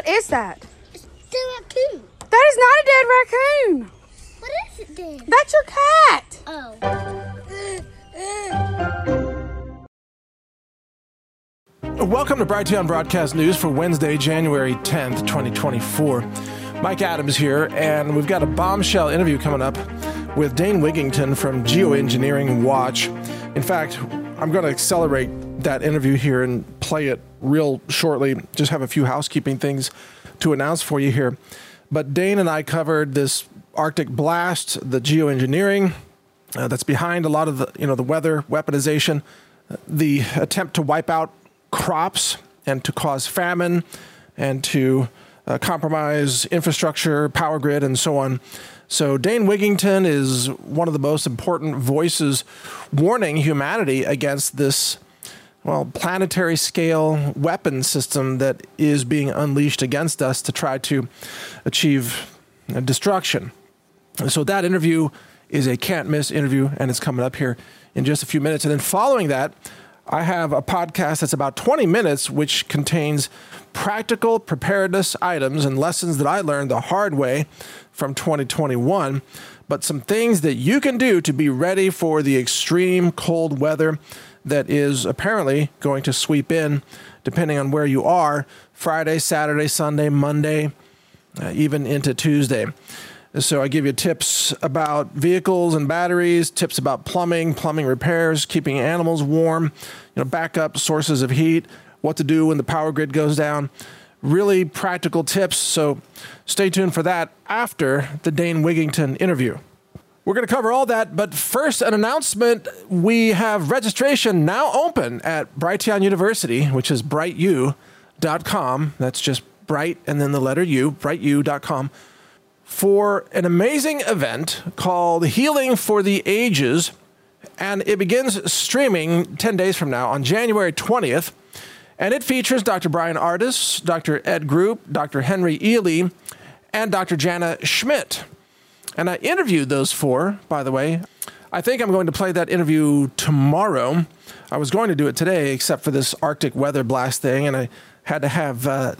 What is that? It's the raccoon. That is not a dead raccoon. What is it then? That's your cat. Oh. Welcome to Brighteon Broadcast News for Wednesday, January 10th, 2024. Mike Adams here, and we've got a bombshell interview coming up with Dane Wigington from Geoengineering Watch. In fact, I'm going to accelerate that interview here and play it real shortly. Just have a few housekeeping things to announce for you here. But Dane and I covered this Arctic blast, the geoengineering that's behind a lot of the weather weaponization, the attempt to wipe out crops and to cause famine and to compromise infrastructure, power grid, and so on. So Dane Wigington is one of the most important voices warning humanity against this, planetary scale weapon system that is being unleashed against us to try to achieve destruction. So that interview is a can't miss interview, and it's coming up here in just a few minutes. And then following that, I have a podcast that's about 20 minutes, which contains practical preparedness items and lessons that I learned the hard way from 2021, but some things that you can do to be ready for the extreme cold weather that is apparently going to sweep in, depending on where you are, Friday, Saturday, Sunday, Monday, even into Tuesday. So I give you tips about vehicles and batteries, tips about plumbing repairs, keeping animals warm, backup sources of heat, what to do when the power grid goes down. Really practical tips. So stay tuned for that after the Dane Wigington interview. We're going to cover all that, but first, an announcement. We have registration now open at Brighteon University, which is brightu.com. That's just bright and then the letter U, brightu.com. For an amazing event called Healing for the Ages, and it begins streaming 10 days from now on January 20th, and it features Dr. Brian Ardis, Dr. Ed Group, Dr. Henry Ely, and Dr. Jana Schmidt. And I interviewed those four, by the way. I think I'm going to play that interview tomorrow. I was going to do it today, except for this Arctic weather blast thing, and I had to have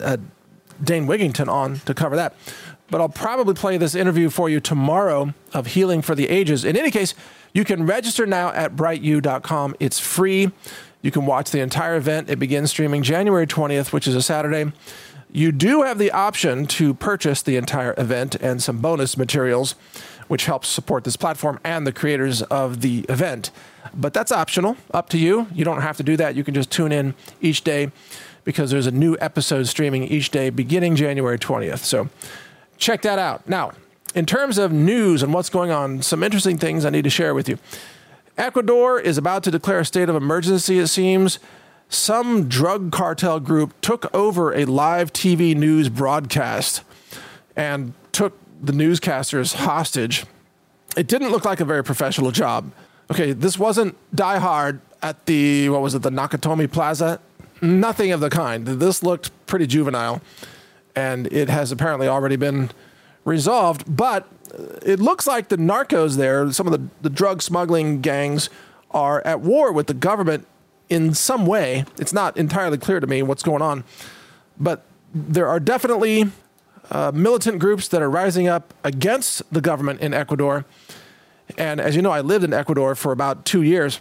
Dane Wigington on to cover that. But I'll probably play this interview for you tomorrow of Healing for the Ages. In any case, you can register now at brightu.com. It's free. You can watch the entire event. It begins streaming January 20th, which is a Saturday. You do have the option to purchase the entire event and some bonus materials, which helps support this platform and the creators of the event. But that's optional, up to you. You don't have to do that. You can just tune in each day because there's a new episode streaming each day beginning January 20th. So check that out. Now, in terms of news and what's going on, some interesting things I need to share with you. Ecuador is about to declare a state of emergency, it seems. Some drug cartel group took over a live TV news broadcast and took the newscasters hostage. It didn't look like a very professional job. Okay, this wasn't Die Hard at the Nakatomi Plaza? Nothing of the kind. This looked pretty juvenile, and it has apparently already been resolved. But it looks like the narcos there, some of the drug smuggling gangs, are at war with the government in some way. It's not entirely clear to me what's going on, but there are definitely militant groups that are rising up against the government in Ecuador. And as you know, I lived in Ecuador for about 2 years,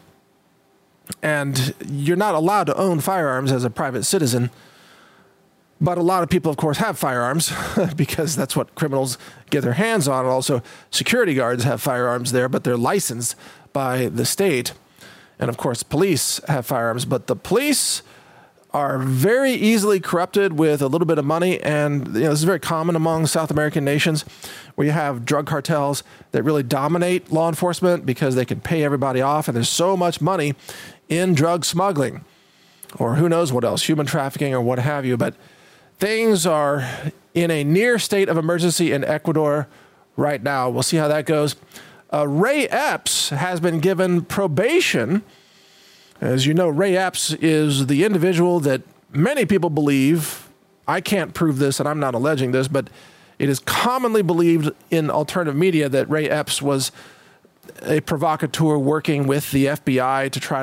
and you're not allowed to own firearms as a private citizen. But a lot of people, of course, have firearms because that's what criminals get their hands on. And also, security guards have firearms there, but they're licensed by the state. And of course, police have firearms, but the police are very easily corrupted with a little bit of money. And this is very common among South American nations where you have drug cartels that really dominate law enforcement because they can pay everybody off. And there's so much money in drug smuggling, or who knows what else, human trafficking or what have you. But things are in a near state of emergency in Ecuador right now. We'll see how that goes. Ray Epps has been given probation. As you know, Ray Epps is the individual that many people believe, I can't prove this and I'm not alleging this, but it is commonly believed in alternative media that Ray Epps was a provocateur working with the FBI to try to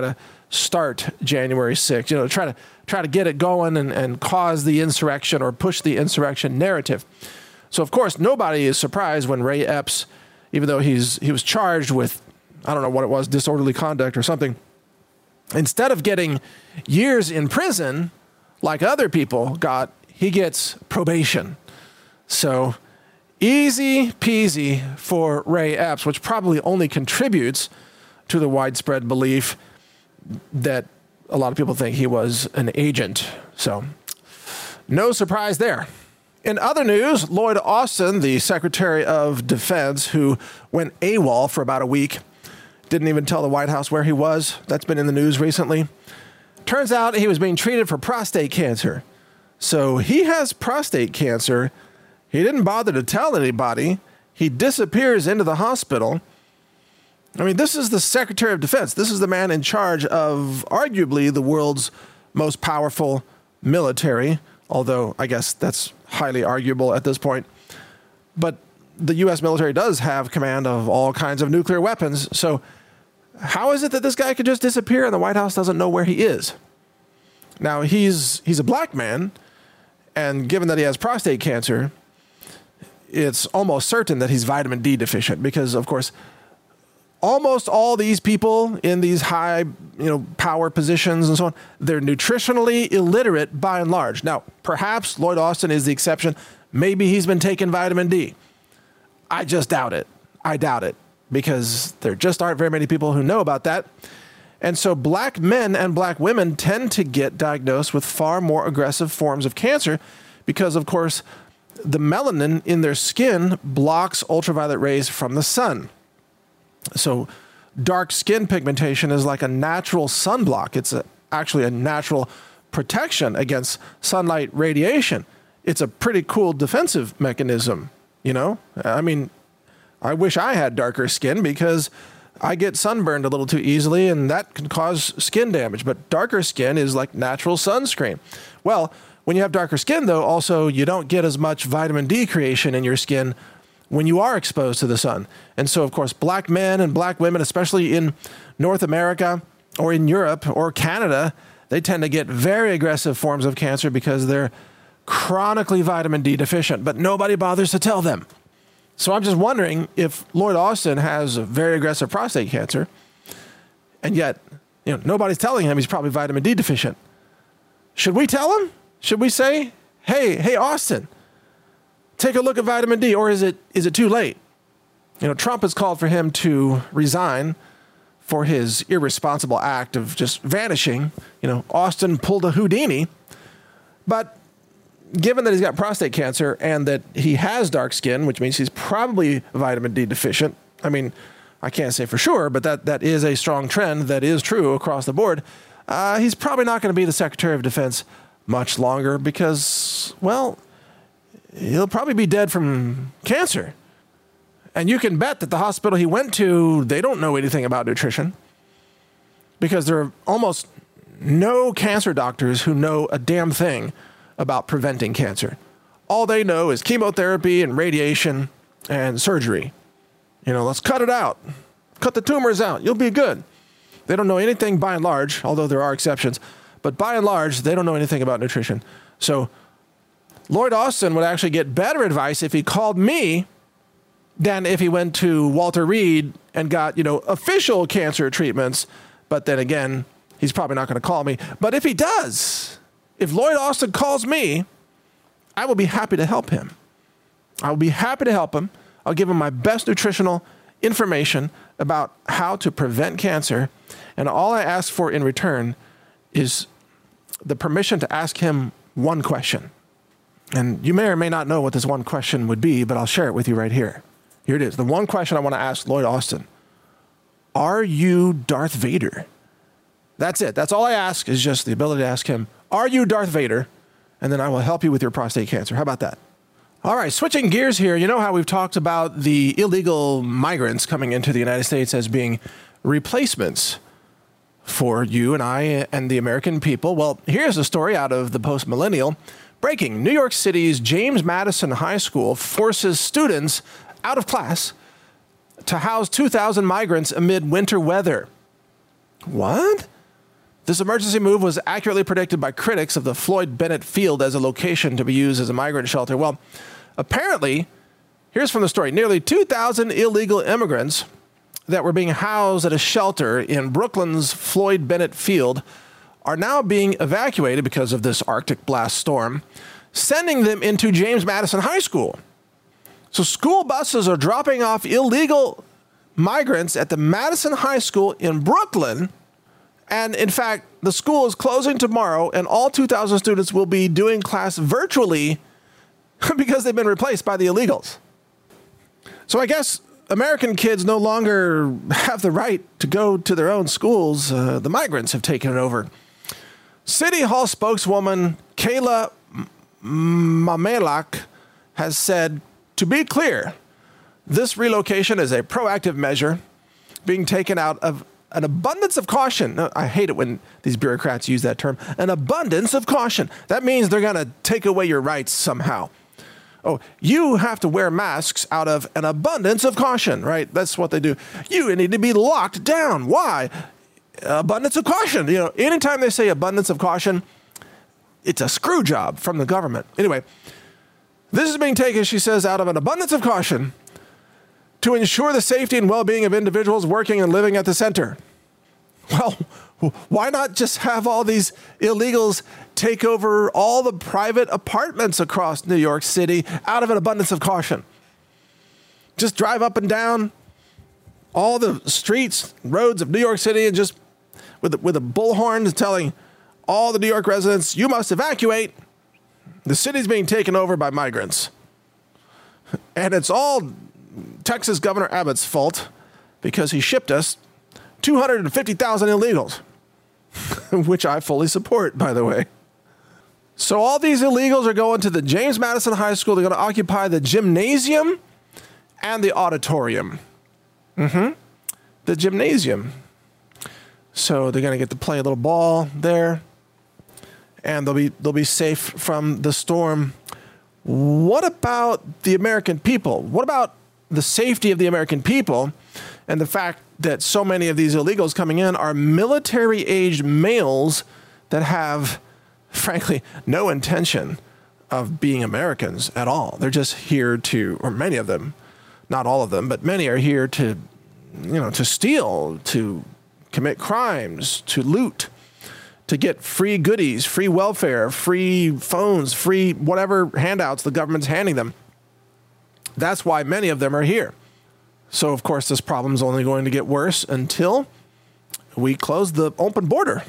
start January 6th, try to get it going and cause the insurrection or push the insurrection narrative. So, of course, nobody is surprised when Ray Epps, even though he was charged with, I don't know what it was, disorderly conduct or something, instead of getting years in prison like other people got, he gets probation. So easy peasy for Ray Epps, which probably only contributes to the widespread belief that a lot of people think he was an agent. So no surprise there. In other news, Lloyd Austin, the Secretary of Defense, who went AWOL for about a week, didn't even tell the White House where he was. That's been in the news recently. Turns out he was being treated for prostate cancer. So he has prostate cancer. He didn't bother to tell anybody. He disappears into the hospital. I mean, this is the Secretary of Defense. This is the man in charge of arguably the world's most powerful military, although I guess that's highly arguable at this point. But the U.S. military does have command of all kinds of nuclear weapons. So how is it that this guy could just disappear and the White House doesn't know where he is? Now, he's a black man, and given that he has prostate cancer, it's almost certain that he's vitamin D deficient because, of course, almost all these people in these high, power positions and so on, they're nutritionally illiterate by and large. Now, perhaps Lloyd Austin is the exception. Maybe he's been taking vitamin D. I just doubt it. I doubt it because there just aren't very many people who know about that. And so black men and black women tend to get diagnosed with far more aggressive forms of cancer because, of course, the melanin in their skin blocks ultraviolet rays from the sun. So dark skin pigmentation is like a natural sunblock. It's actually a natural protection against sunlight radiation. It's a pretty cool defensive mechanism, I mean, I wish I had darker skin because I get sunburned a little too easily and that can cause skin damage. But darker skin is like natural sunscreen. Well, when you have darker skin, though, also you don't get as much vitamin D creation in your skin when you are exposed to the sun. And so, of course, black men and black women, especially in North America or in Europe or Canada, they tend to get very aggressive forms of cancer because they're chronically vitamin D deficient, but nobody bothers to tell them. So I'm just wondering if Lloyd Austin has a very aggressive prostate cancer, and yet, nobody's telling him he's probably vitamin D deficient. Should we tell him? Should we say, hey, Austin, take a look at vitamin D, or is it too late? Trump has called for him to resign for his irresponsible act of just vanishing. Austin pulled a Houdini, but given that he's got prostate cancer and that he has dark skin, which means he's probably vitamin D deficient. I mean, I can't say for sure, but that is a strong trend that is true across the board. He's probably not going to be the Secretary of Defense much longer because, well, he'll probably be dead from cancer. And you can bet that the hospital he went to, they don't know anything about nutrition because there are almost no cancer doctors who know a damn thing about preventing cancer. All they know is chemotherapy and radiation and surgery. Let's cut it out. Cut the tumors out. You'll be good. They don't know anything by and large, although there are exceptions. But by and large, they don't know anything about nutrition. So Lloyd Austin would actually get better advice if he called me than if he went to Walter Reed and got, official cancer treatments. But then again, he's probably not going to call me. But if he does, if Lloyd Austin calls me, I will be happy to help him. I will be happy to help him. I'll give him my best nutritional information about how to prevent cancer. And all I ask for in return is the permission to ask him one question. And you may or may not know what this one question would be, but I'll share it with you right here. Here it is. The one question I want to ask Lloyd Austin. Are you Darth Vader? That's it. That's all I ask is just the ability to ask him, are you Darth Vader? And then I will help you with your prostate cancer. How about that? All right, switching gears here. You know how we've talked about the illegal migrants coming into the United States as being replacements for you and I and the American people? Well, here's a story out of the Post-Millennial. Breaking: New York City's James Madison High School forces students out of class to house 2,000 migrants amid winter weather. What? This emergency move was accurately predicted by critics of the Floyd Bennett Field as a location to be used as a migrant shelter. Well, apparently, here's from the story. Nearly 2,000 illegal immigrants that were being housed at a shelter in Brooklyn's Floyd Bennett Field are now being evacuated because of this Arctic blast storm, sending them into James Madison High School. So school buses are dropping off illegal migrants at the Madison High School in Brooklyn. And in fact, the school is closing tomorrow, and all 2,000 students will be doing class virtually because they've been replaced by the illegals. So I guess American kids no longer have the right to go to their own schools. The migrants have taken it over. City Hall spokeswoman Kayla Mamelak has said, to be clear, this relocation is a proactive measure being taken out of an abundance of caution. I hate it when these bureaucrats use that term. An abundance of caution. That means they're going to take away your rights somehow. Oh, you have to wear masks out of an abundance of caution, right? That's what they do. You need to be locked down. Why? Abundance of caution. You know, anytime they say abundance of caution, it's a screw job from the government. Anyway, this is being taken, she says, out of an abundance of caution to ensure the safety and well-being of individuals working and living at the center. Well, why not just have all these illegals take over all the private apartments across New York City out of an abundance of caution? Just drive up and down all the streets, roads of New York City and just with a bullhorn telling all the New York residents, you must evacuate. The city's being taken over by migrants. And it's all Texas Governor Abbott's fault because he shipped us 250,000 illegals, which I fully support, by the way. So all these illegals are going to the James Madison High School. They're going to occupy the gymnasium and the auditorium. The gymnasium. So they're going to get to play a little ball there, and they'll be safe from the storm. What about the American people? What about the safety of the American people and the fact that so many of these illegals coming in are military-aged males that have, frankly, no intention of being Americans at all? They're just here to, or many of them, not all of them, but many are here to, to steal, to commit crimes, to loot, to get free goodies, free welfare, free phones, free whatever handouts the government's handing them. That's why many of them are here. So, of course, this problem is only going to get worse until we close the open border.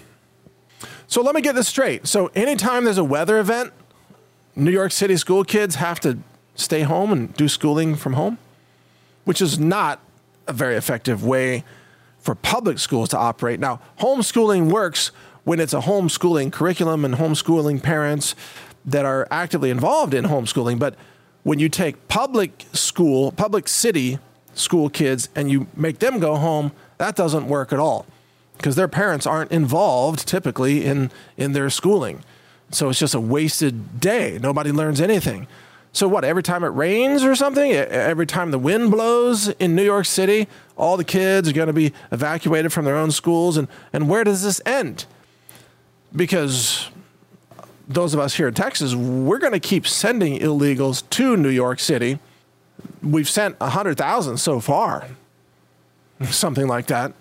So let me get this straight. So anytime there's a weather event, New York City school kids have to stay home and do schooling from home, which is not a very effective way for public schools to operate. Now, homeschooling works when it's a homeschooling curriculum and homeschooling parents that are actively involved in homeschooling. But when you take public city school kids and you make them go home, that doesn't work at all because their parents aren't involved typically in their schooling. So it's just a wasted day. Nobody learns anything. So what, every time it rains or something, every time the wind blows in New York City, all the kids are going to be evacuated from their own schools. And where does this end? Because those of us here in Texas, we're going to keep sending illegals to New York City. We've sent 100,000 so far, something like that.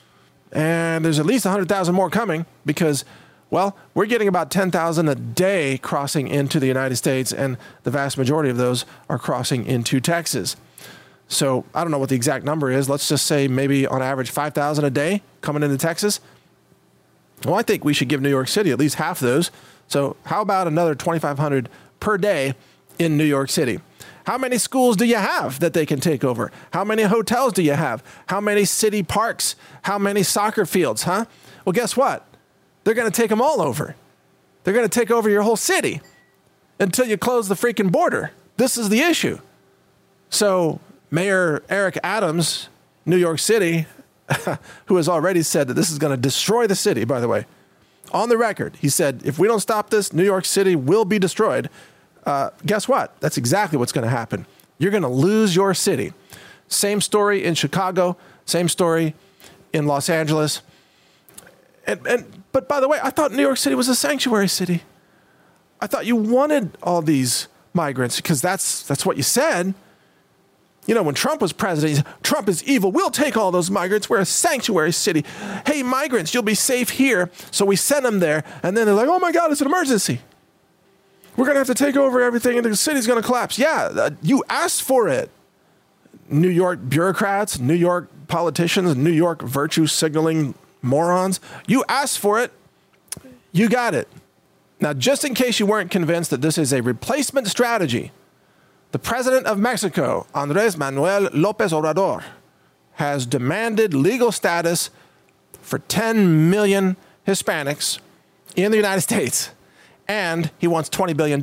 And there's at least 100,000 more coming because, well, we're getting about 10,000 a day crossing into the United States, and the vast majority of those are crossing into Texas. So I don't know what the exact number is. Let's just say maybe on average 5,000 a day coming into Texas. Well, I think we should give New York City at least half those. So how about another 2,500 per day in New York City? How many schools do you have that they can take over? How many hotels do you have? How many city parks? How many soccer fields, huh? Well, guess what? They're going to take them all over. They're going to take over your whole city until you close the freaking border. This is the issue. So Mayor Eric Adams, New York City, who has already said that this is going to destroy the city, by the way. On the record, he said, if we don't stop this, New York City will be destroyed. Guess what? That's exactly what's going to happen. You're going to lose your city. Same story in Chicago. Same story in Los Angeles. And But by the way, I thought New York City was a sanctuary city. I thought you wanted all these migrants because that's what you said. You know, when Trump was president, Trump is evil. We'll take all those migrants. We're a sanctuary city. Hey, migrants, you'll be safe here. So we send them there. And then they're like, oh my God, it's an emergency. We're going to have to take over everything and the city's going to collapse. Yeah, you asked for it. New York bureaucrats, New York politicians, New York virtue signaling morons. You asked for it. You got it. Now, just in case you weren't convinced that this is a replacement strategy, the president of Mexico, Andrés Manuel López Obrador, has demanded legal status for 10 million Hispanics in the United States. And he wants $20 billion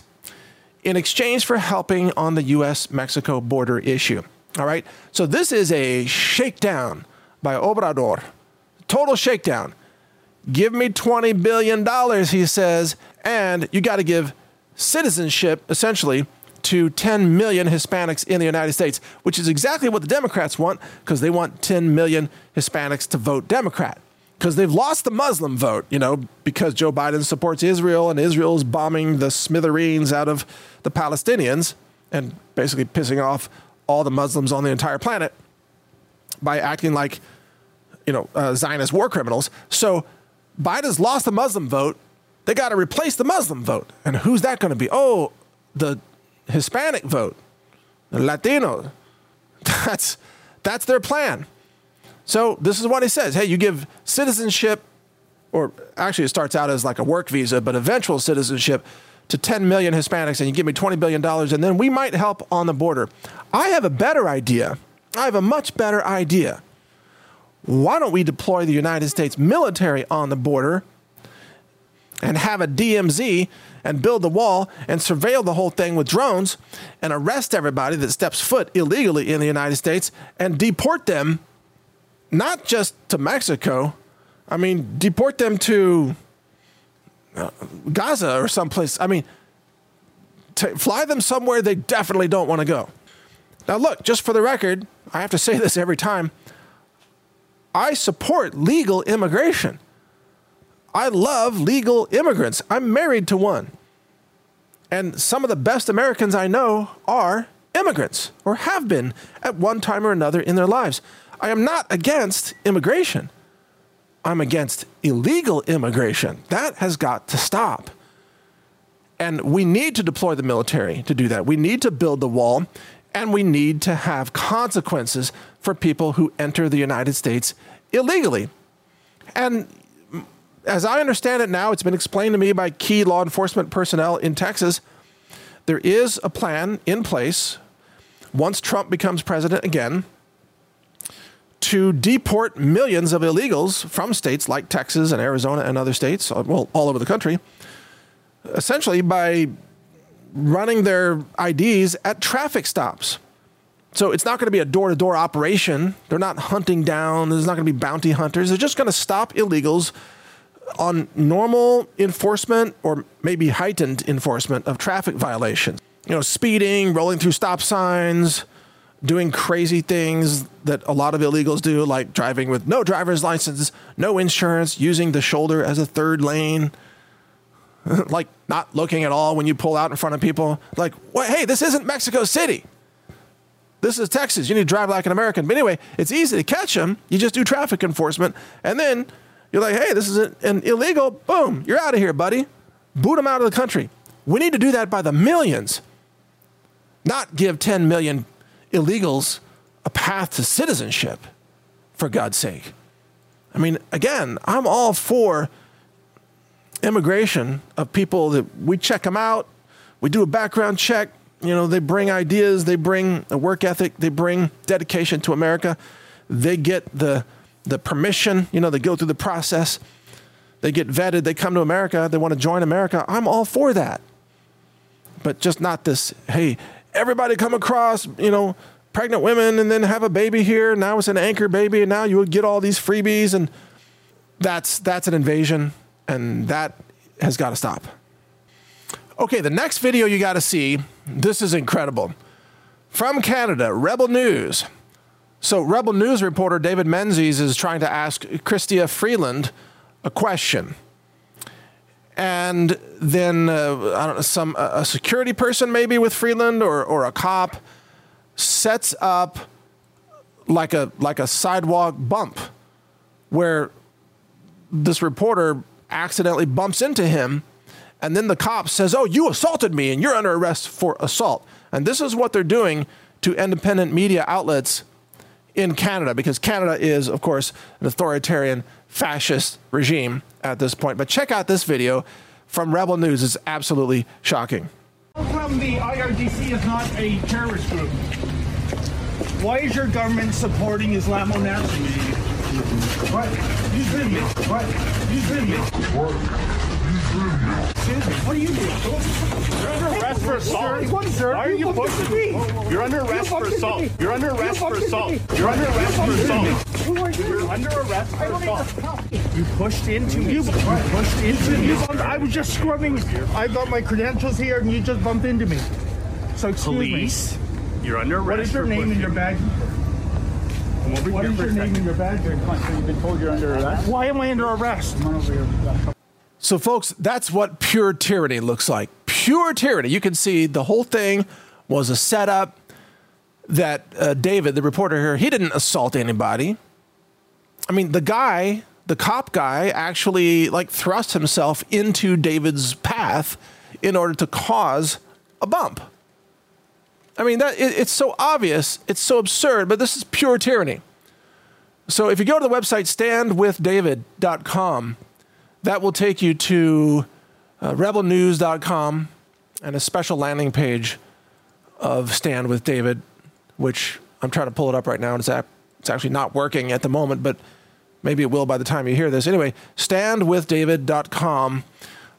in exchange for helping on the U.S.-Mexico border issue. All right? So this is a shakedown by Obrador. Total shakedown. Give me $20 billion, he says, and you got to give citizenship, essentially, to 10 million Hispanics in the United States, which is exactly what the Democrats want, because they want 10 million Hispanics to vote Democrat. Because they've lost the Muslim vote, you know, because Joe Biden supports Israel and Israel's bombing the smithereens out of the Palestinians and basically pissing off all the Muslims on the entire planet by acting like, you know, Zionist war criminals. So Biden's lost the Muslim vote. They got to replace the Muslim vote. And who's that going to be? Oh, the Hispanic vote, the Latino. That's their plan. So this is what he says. Hey, you give citizenship, or actually it starts out as like a work visa, but eventual citizenship to 10 million Hispanics, and you give me $20 billion, and then we might help on the border. I have a better idea. I have a much better idea. Why don't we deploy the United States military on the border and have a DMZ and build the wall and surveil the whole thing with drones and arrest everybody that steps foot illegally in the United States and deport them, not just to Mexico, I mean, deport them to Gaza or someplace. I mean, fly them somewhere they definitely don't want to go. Now, look, just for the record, I have to say this every time. I support legal immigration. I love legal immigrants. I'm married to one. And some of the best Americans I know are immigrants or have been at one time or another in their lives. I am not against immigration. I'm against illegal immigration. That has got to stop. And we need to deploy the military to do that. We need to build the wall, and we need to have consequences for people who enter the United States illegally. And as I understand it now, it's been explained to me by key law enforcement personnel in Texas, there is a plan in place once Trump becomes president again to deport millions of illegals from states like Texas and Arizona and other states, well, all over the country, essentially by running their IDs at traffic stops. So it's not going to be a door-to-door operation. They're not hunting down. There's not going to be bounty hunters. They're just going to stop illegals on normal enforcement or maybe heightened enforcement of traffic violations. You know, speeding, rolling through stop signs, doing crazy things that a lot of illegals do, like driving with no driver's license, no insurance, using the shoulder as a third lane, like not looking at all when you pull out in front of people. Like, well, hey, this isn't Mexico City. This is Texas. You need to drive like an American. But anyway, it's easy to catch them. You just do traffic enforcement. And then you're like, hey, this is an illegal. Boom, you're out of here, buddy. Boot them out of the country. We need to do that by the millions, not give 10 million illegals a path to citizenship, for God's sake. I mean, again, I'm all for immigration of people that we check them out. We do a background check. You know, they bring ideas, they bring a work ethic, they bring dedication to America. They get the permission, you know, they go through the process. They get vetted, they come to America, they want to join America. I'm all for that. But just not this, hey, everybody come across, you know, pregnant women and then have a baby here. Now it's an anchor baby, and now you would get all these freebies, and that's an invasion, and that has got to stop. Okay, the next video you got to see, this is incredible. From Canada, Rebel News. So Rebel News reporter David Menzies is trying to ask Chrystia Freeland a question. And then, I don't know, a security person maybe with Freeland or a cop sets up like a sidewalk bump where this reporter accidentally bumps into him, and then the cop says, "Oh, you assaulted me and you're under arrest for assault." And this is what they're doing to independent media outlets in Canada, because Canada is, of course, an authoritarian fascist regime at this point. But check out this video from Rebel News. It's absolutely shocking. How come the IRGC is not a terrorist group? Why is your government supporting Islamo-Nazis? What? You did me. What? You did me. What are you doing? You're under arrest for assault. Why are you pushing me? You're under arrest for assault. You're under arrest for assault. You're under arrest for assault. Who are you? You're under arrest for assault. You pushed into me. You pushed into me. I was just scrubbing. I got my credentials here, and you just bumped into me. So excuse Police, you're under arrest. What is your name and your badge? What is your name and your badge? You've been told you're under arrest. Why am I under arrest? Come on over here. So, folks, that's what pure tyranny looks like. Pure tyranny. You can see the whole thing was a setup that David, the reporter here, he didn't assault anybody. I mean, the cop guy actually thrust himself into David's path in order to cause a bump. I mean, it's so obvious, it's so absurd, but this is pure tyranny. So if you go to the website standwithdavid.com, that will take you to rebelnews.com and a special landing page of Stand with David, which I'm trying to pull it up right now. It's actually not working at the moment, but maybe it will by the time you hear this. Anyway, standwithdavid.com.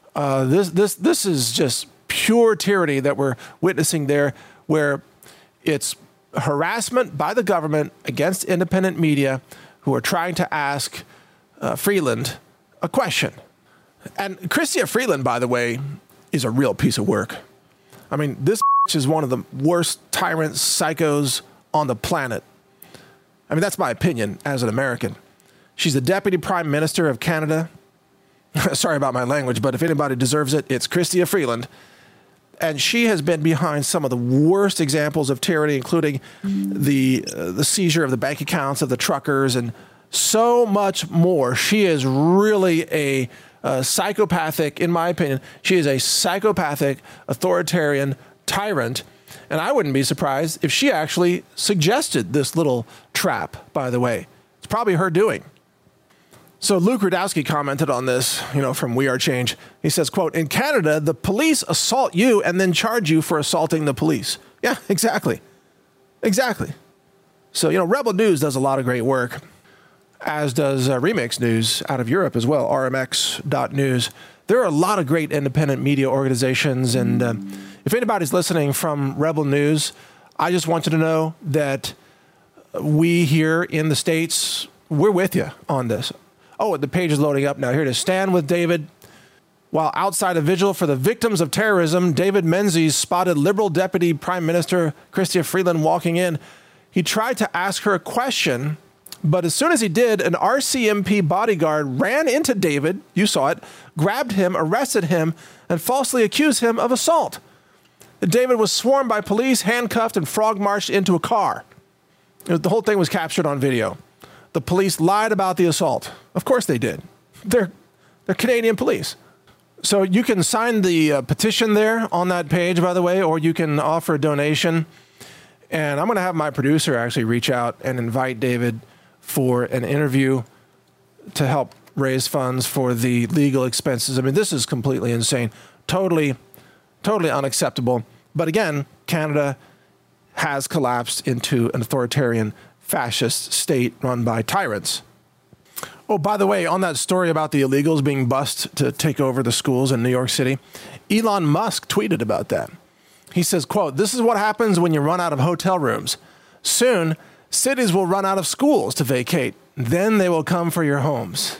This is just pure tyranny that we're witnessing there, where it's harassment by the government against independent media who are trying to ask Freeland a question. And Chrystia Freeland, by the way, is a real piece of work. I mean, this is one of the worst tyrants, psychos on the planet. I mean, that's my opinion as an American. She's the Deputy Prime Minister of Canada. Sorry about my language, but if anybody deserves it, it's Chrystia Freeland. And she has been behind some of the worst examples of tyranny, including the seizure of the bank accounts of the truckers and so much more. She is really a psychopathic, in my opinion. She is a psychopathic, authoritarian tyrant. And I wouldn't be surprised if she actually suggested this little trap, by the way. It's probably her doing. So Luke Rudowski commented on this, from We Are Change. He says, quote, "In Canada, the police assault you and then charge you for assaulting the police." Yeah, exactly. Exactly. So, Rebel News does a lot of great work, as does Remix News out of Europe as well, rmx.news. There are a lot of great independent media organizations. And if anybody's listening from Rebel News, I just want you to know that we here in the States, we're with you on this. Oh, the page is loading up now. Here it is. Stand with David. While outside a vigil for the victims of terrorism, David Menzies spotted Liberal Deputy Prime Minister Chrystia Freeland walking in. He tried to ask her a question, but as soon as he did, an RCMP bodyguard ran into David, you saw it, grabbed him, arrested him, and falsely accused him of assault. David was swarmed by police, handcuffed, and frog-marched into a car. The whole thing was captured on video. The police lied about the assault. Of course they did. They're Canadian police. So you can sign the petition there on that page, by the way, or you can offer a donation. And I'm going to have my producer actually reach out and invite David for an interview to help raise funds for the legal expenses. I mean, this is completely insane. Totally unacceptable. But again, Canada has collapsed into an authoritarian fascist state run by tyrants. Oh, by the way, on that story about the illegals being bused to take over the schools in New York City, Elon Musk tweeted about that. He says, quote, "This is what happens when you run out of hotel rooms. Soon, cities will run out of schools to vacate. Then they will come for your homes."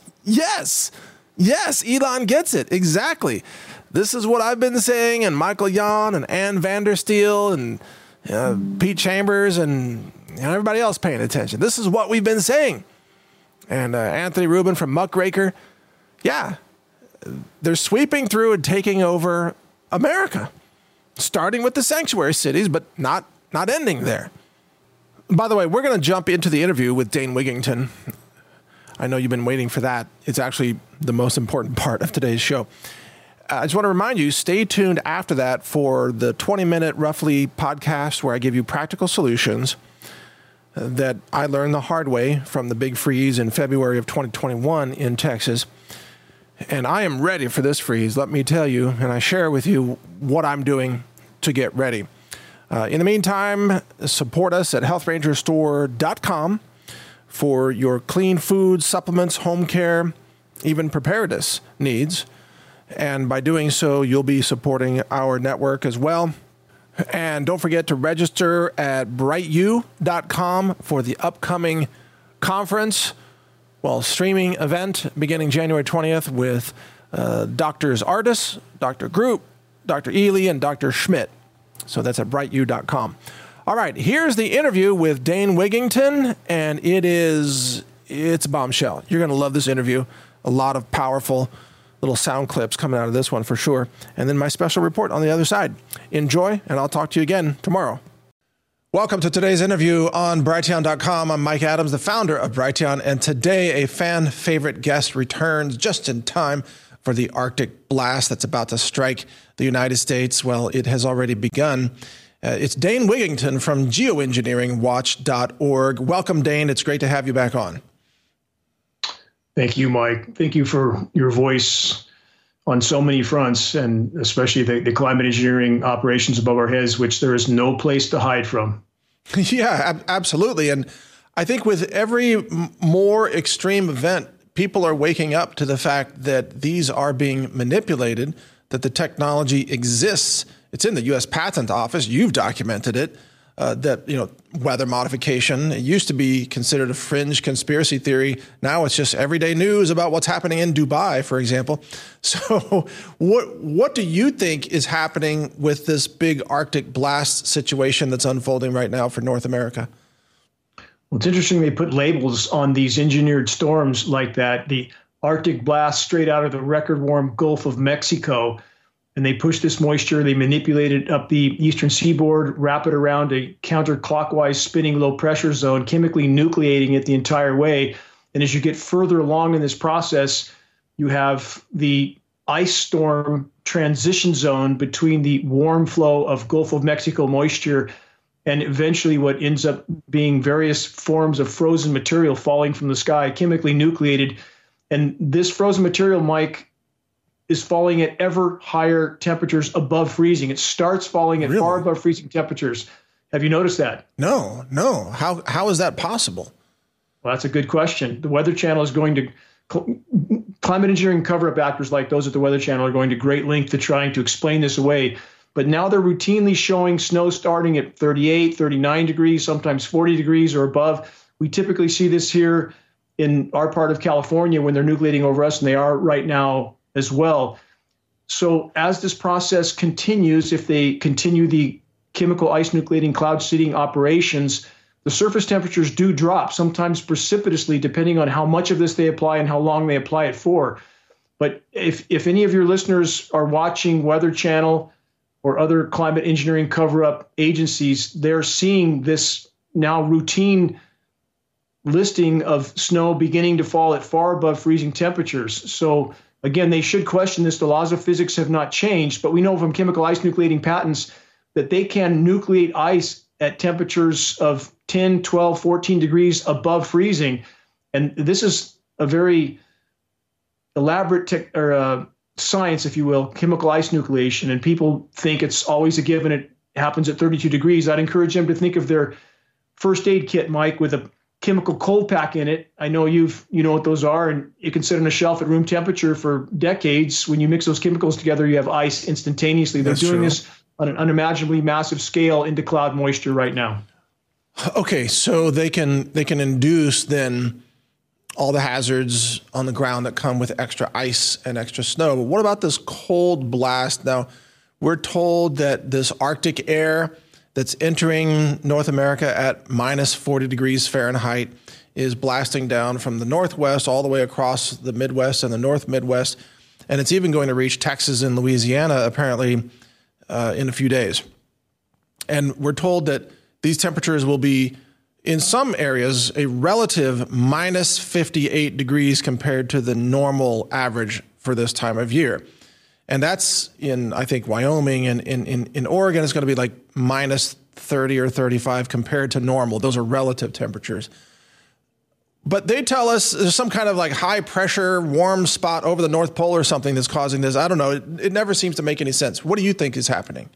Yes, Elon gets it. Exactly. This is what I've been saying, and Michael Yon and Ann Vandersteel and Pete Chambers and everybody else paying attention. This is what we've been saying. And Anthony Rubin from Muckraker, Yeah, they're sweeping through and taking over America, starting with the sanctuary cities, but not ending there. By the way, we're going to jump into the interview with Dane Wigington. I know you've been waiting for that. It's actually the most important part of today's show. I just want to remind you, stay tuned after that for the 20-minute roughly podcast where I give you practical solutions that I learned the hard way from the big freeze in February of 2021 in Texas. And I am ready for this freeze, let me tell you, and I share with you what I'm doing to get ready. In the meantime, support us at healthrangerstore.com for your clean food, supplements, home care, even preparedness needs. And by doing so, you'll be supporting our network as well. And don't forget to register at brightu.com for the upcoming conference, streaming event beginning January 20th with Drs. Ardis, Dr. Group, Dr. Ely, and Dr. Schmidt. So that's at brightu.com. All right, here's the interview with Dane Wigington, and it's a bombshell. You're going to love this interview. A lot of powerful little sound clips coming out of this one for sure. And then my special report on the other side. Enjoy, and I'll talk to you again tomorrow. Welcome to today's interview on Brighteon.com. I'm Mike Adams, the founder of Brighteon, and today a fan favorite guest returns just in time for the Arctic blast that's about to strike the United States. Well, it has already begun. It's Dane Wigington from geoengineeringwatch.org. Welcome, Dane. It's great to have you back on. Thank you, Mike. Thank you for your voice on so many fronts, and especially the climate engineering operations above our heads, which there is no place to hide from. Yeah, absolutely. And I think with every more extreme event, people are waking up to the fact that these are being manipulated, that the technology exists. It's in the U.S. Patent Office. You've documented it. That weather modification, it used to be considered a fringe conspiracy theory. Now it's just everyday news about what's happening in Dubai, for example. So what do you think is happening with this big Arctic blast situation that's unfolding right now for North America? Well, it's interesting they put labels on these engineered storms like that. The Arctic blast straight out of the record warm Gulf of Mexico. And they push this moisture, they manipulate it up the eastern seaboard, wrap it around a counterclockwise spinning low pressure zone, chemically nucleating it the entire way. And as you get further along in this process, you have the ice storm transition zone between the warm flow of Gulf of Mexico moisture and eventually what ends up being various forms of frozen material falling from the sky, chemically nucleated. And this frozen material, Mike, is falling at ever higher temperatures above freezing. It starts falling at far above freezing temperatures. Have you noticed that? No. How is that possible? Well, that's a good question. The Weather Channel is going to climate engineering cover-up actors like those at the Weather Channel are going to great length to trying to explain this away. But now they're routinely showing snow starting at 38, 39 degrees, sometimes 40 degrees or above. We typically see this here in our part of California when they're nucleating over us, and they are right now as well. So as this process continues, if they continue the chemical ice nucleating cloud seeding operations, the surface temperatures do drop, sometimes precipitously, depending on how much of this they apply and how long they apply it for. But if any of your listeners are watching Weather Channel or other climate engineering cover-up agencies, they're seeing this now routine listing of snow beginning to fall at far above freezing temperatures. So again, they should question this. The laws of physics have not changed, but we know from chemical ice nucleating patents that they can nucleate ice at temperatures of 10, 12, 14 degrees above freezing. And this is a very elaborate science, if you will, chemical ice nucleation. And people think it's always a given. It happens at 32 degrees. I'd encourage them to think of their first aid kit, Mike, with a chemical cold pack in it. I know you know what those are, and it can sit on a shelf at room temperature for decades. When you mix those chemicals together, you have ice instantaneously. They're doing this on an unimaginably massive scale into cloud moisture right now. Okay, so they can induce then all the hazards on the ground that come with extra ice and extra snow. But what about this cold blast? Now, we're told that this Arctic air that's entering North America at minus 40 degrees Fahrenheit is blasting down from the northwest all the way across the Midwest and the North Midwest. And it's even going to reach Texas and Louisiana, apparently, in a few days. And we're told that these temperatures will be, in some areas, a relative minus 58 degrees compared to the normal average for this time of year. And that's in, I think, Wyoming, and in Oregon, it's going to be like minus 30 or 35 compared to normal. Those are relative temperatures. But they tell us there's some kind of like high pressure warm spot over the North Pole or something that's causing this. I don't know. It never seems to make any sense. What do you think is happening?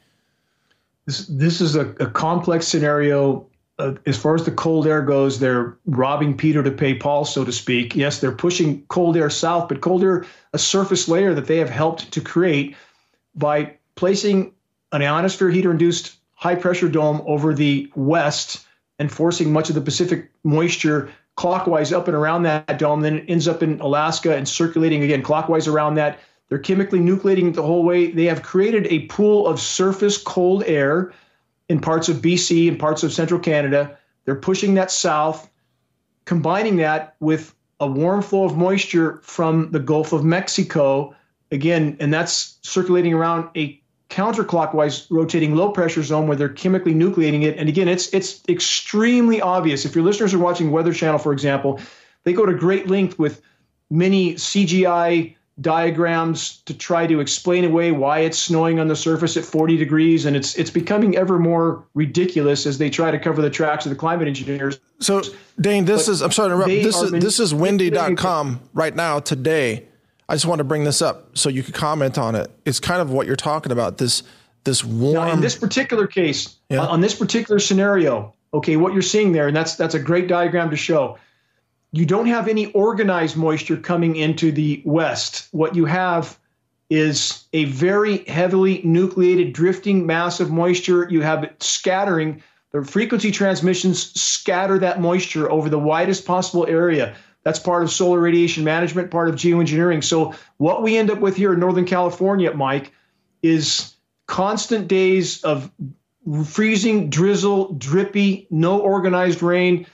This is a complex scenario. As far as the cold air goes, they're robbing Peter to pay Paul, so to speak. Yes, they're pushing cold air south, but cold air, a surface layer that they have helped to create by placing an ionosphere heater-induced high-pressure dome over the west and forcing much of the Pacific moisture clockwise up and around that dome. Then it ends up in Alaska and circulating again clockwise around that. They're chemically nucleating it the whole way. They have created a pool of surface cold air in parts of BC and parts of central Canada. They're pushing that south, combining that with a warm flow of moisture from the Gulf of Mexico, again, and that's circulating around a counterclockwise rotating low pressure zone where they're chemically nucleating it. And again, it's extremely obvious. If your listeners are watching Weather Channel, for example, they go to great length with many CGI diagrams to try to explain away why it's snowing on the surface at 40 degrees. And it's becoming ever more ridiculous as they try to cover the tracks of the climate engineers. So, Dane, I'm sorry to interrupt. This is windy.com right now today. I just want to bring this up so you could comment on it. It's kind of what you're talking about, this warm. Now, in this particular case, on this particular scenario, okay, what you're seeing there, and that's a great diagram to show, you don't have any organized moisture coming into the west. What you have is a very heavily nucleated drifting mass of moisture. You have it scattering. The frequency transmissions scatter that moisture over the widest possible area. That's part of solar radiation management, part of geoengineering. So what we end up with here in Northern California, Mike, is constant days of freezing, drizzle, drippy, no organized rain,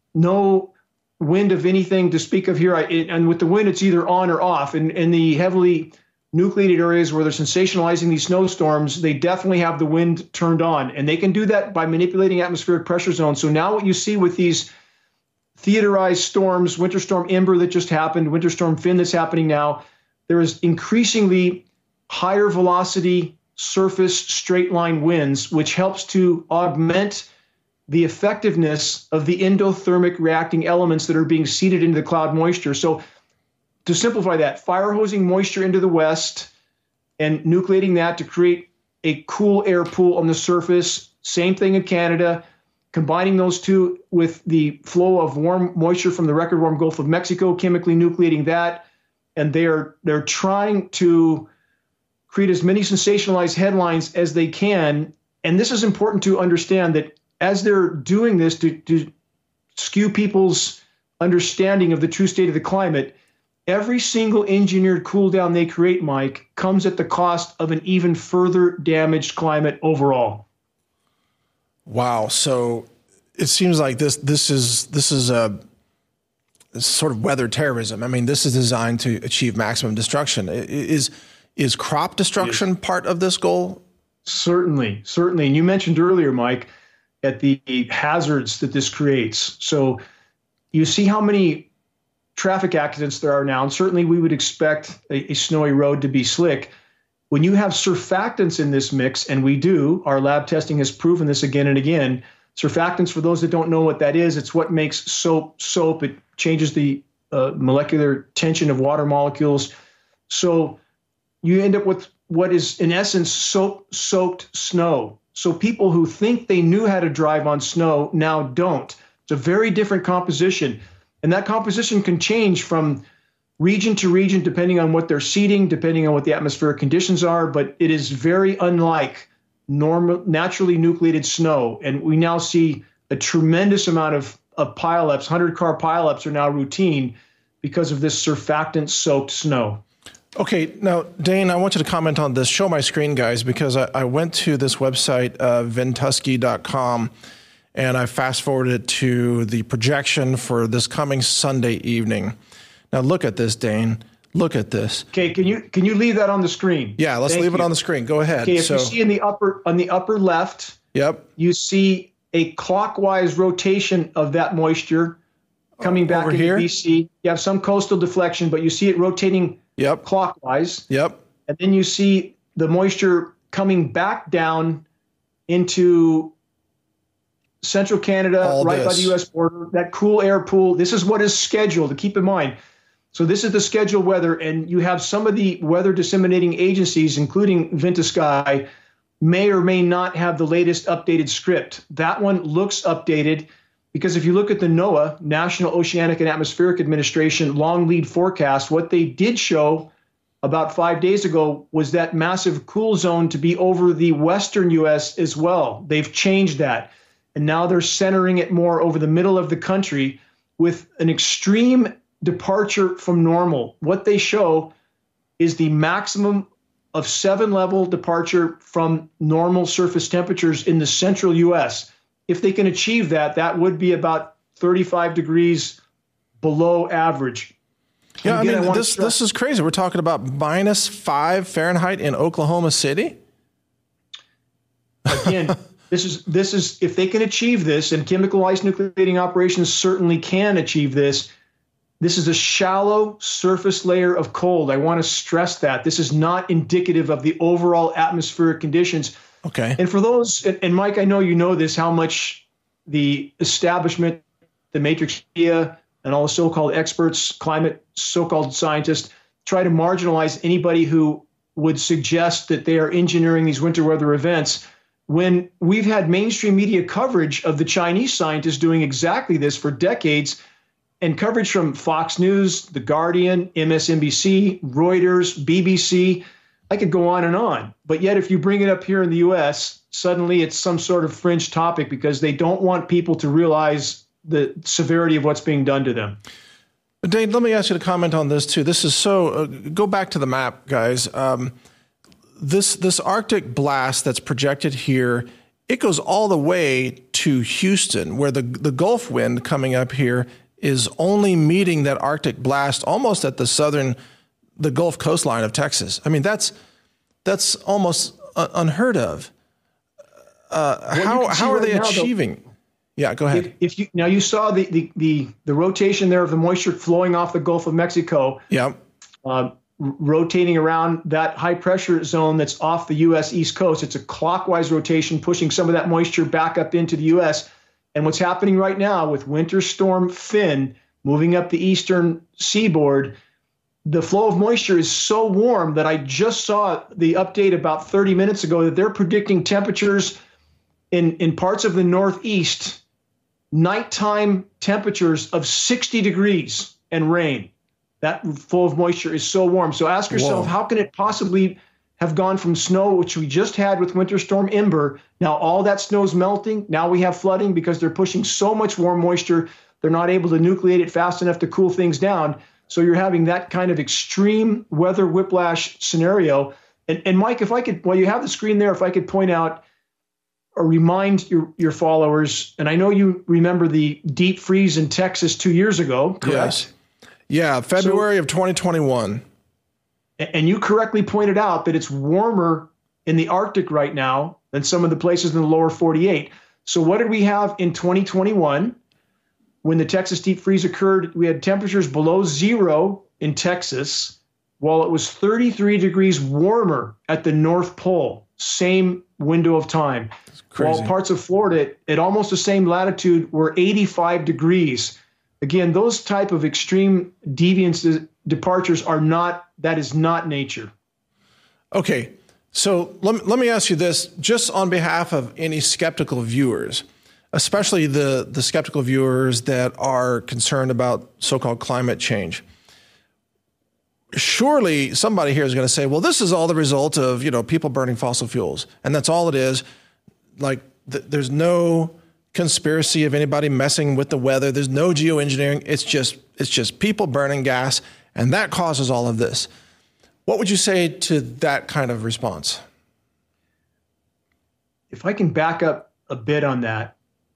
no wind of anything to speak of here. And with the wind, it's either on or off. And in the heavily nucleated areas where they're sensationalizing these snowstorms, they definitely have the wind turned on. And they can do that by manipulating atmospheric pressure zones. So now what you see with these theaterized storms, Winter Storm Ember that just happened, Winter Storm Finn that's happening now, there is increasingly higher velocity surface straight line winds, which helps to augment the effectiveness of the endothermic reacting elements that are being seeded into the cloud moisture. So to simplify that, fire hosing moisture into the west and nucleating that to create a cool air pool on the surface. Same thing in Canada. Combining those two with the flow of warm moisture from the record warm Gulf of Mexico, chemically nucleating that, and they're trying to create as many sensationalized headlines as they can. And this is important to understand, that as they're doing this to skew people's understanding of the true state of the climate, every single engineered cool down they create, Mike, comes at the cost of an even further damaged climate overall. Wow. So it seems like this is a sort of weather terrorism. I mean, this is designed to achieve maximum destruction. Is crop destruction part of this goal? Certainly. And you mentioned earlier, Mike, at the hazards that this creates. So you see how many traffic accidents there are now, and certainly we would expect a snowy road to be slick. When you have surfactants in this mix, and we do, our lab testing has proven this again and again. Surfactants, for those that don't know what that is, it's what makes soap. It changes the molecular tension of water molecules. So you end up with what is, in essence, soap-soaked snow. So people who think they knew how to drive on snow now don't. It's a very different composition. And that composition can change from region to region, depending on what they're seeding, depending on what the atmospheric conditions are, but it is very unlike naturally nucleated snow. And we now see a tremendous amount of pileups, 100-car pileups are now routine because of this surfactant-soaked snow. Okay, now, Dane, I want you to comment on this. Show my screen, guys, because I went to this website, Ventusky.com, and I fast forwarded it to the projection for this coming Sunday evening. Now look at this, Dane. Look at this. Okay, can you leave that on the screen? Yeah, let's leave it on the screen. Go ahead. Okay, if you see on the upper left, yep, you see a clockwise rotation of that moisture coming back over into here? BC. You have some coastal deflection, but you see it rotating clockwise. Yep. And then you see the moisture coming back down into central Canada, by the U.S. border, that cool air pool. This is what is scheduled, to keep in mind. So this is the scheduled weather, and you have some of the weather disseminating agencies, including VintaSky, may or may not have the latest updated script. That one looks updated because if you look at the NOAA, National Oceanic and Atmospheric Administration, long lead forecast, what they did show about 5 days ago was that massive cool zone to be over the western U.S. as well. They've changed that, and now they're centering it more over the middle of the country with an extreme departure from normal. What they show is the maximum of 7-level departure from normal surface temperatures in the central U.S. If they can achieve that, that would be about 35 degrees below average. Yeah, again, I mean, this is crazy. We're talking about -5 Fahrenheit in Oklahoma City. Again, this is if they can achieve this, and chemical isonucleating operations certainly can achieve this. This is a shallow surface layer of cold. I want to stress that. This is not indicative of the overall atmospheric conditions. Okay. And for those, and Mike, I know you know this, how much the establishment, the matrix media, and all the so-called experts, climate so-called scientists, try to marginalize anybody who would suggest that they are engineering these winter weather events, when we've had mainstream media coverage of the Chinese scientists doing exactly this for decades, and coverage from Fox News, The Guardian, MSNBC, Reuters, BBC. I could go on and on. But yet if you bring it up here in the U.S., suddenly it's some sort of fringe topic because they don't want people to realize the severity of what's being done to them. Dane, let me ask you to comment on this too. This is so, go back to the map, guys. This Arctic blast that's projected here, it goes all the way to Houston, where the Gulf wind coming up here is only meeting that Arctic blast almost at the Gulf coastline of Texas. I mean, that's almost unheard of. How are they achieving? Yeah, go ahead. If you saw the rotation there of the moisture flowing off the Gulf of Mexico. Yeah. Rotating around that high pressure zone that's off the U.S. East Coast. It's a clockwise rotation, pushing some of that moisture back up into the U.S. And what's happening right now with Winter Storm Finn moving up the eastern seaboard, the flow of moisture is so warm that I just saw the update about 30 minutes ago that they're predicting temperatures in parts of the Northeast, nighttime temperatures of 60 degrees and rain. That flow of moisture is so warm. So ask yourself, how can it possibly have gone from snow, which we just had with Winter Storm Ember? Now all that snow's melting. Now we have flooding because they're pushing so much warm moisture. They're not able to nucleate it fast enough to cool things down. So you're having that kind of extreme weather whiplash scenario. And Mike, if I could, while you have the screen there, if I could point out or remind your followers, and I know you remember the deep freeze in Texas 2 years ago, correct? Yes. Yeah, February of 2021. And you correctly pointed out that it's warmer in the Arctic right now than some of the places in the lower 48. So what did we have in 2021? When the Texas deep freeze occurred, we had temperatures below zero in Texas, while it was 33 degrees warmer at the North Pole, same window of time. While parts of Florida at almost the same latitude were 85 degrees. Again, those type of extreme deviance departures that is not nature. Okay, so let me ask you this, just on behalf of any skeptical viewers, especially the skeptical viewers that are concerned about so-called climate change. Surely somebody here is going to say, well, this is all the result of, people burning fossil fuels, and that's all it is. Like, there's no conspiracy of anybody messing with the weather. There's no geoengineering. It's just people burning gas, and that causes all of this. What would you say to that kind of response? If I can back up a bit on that,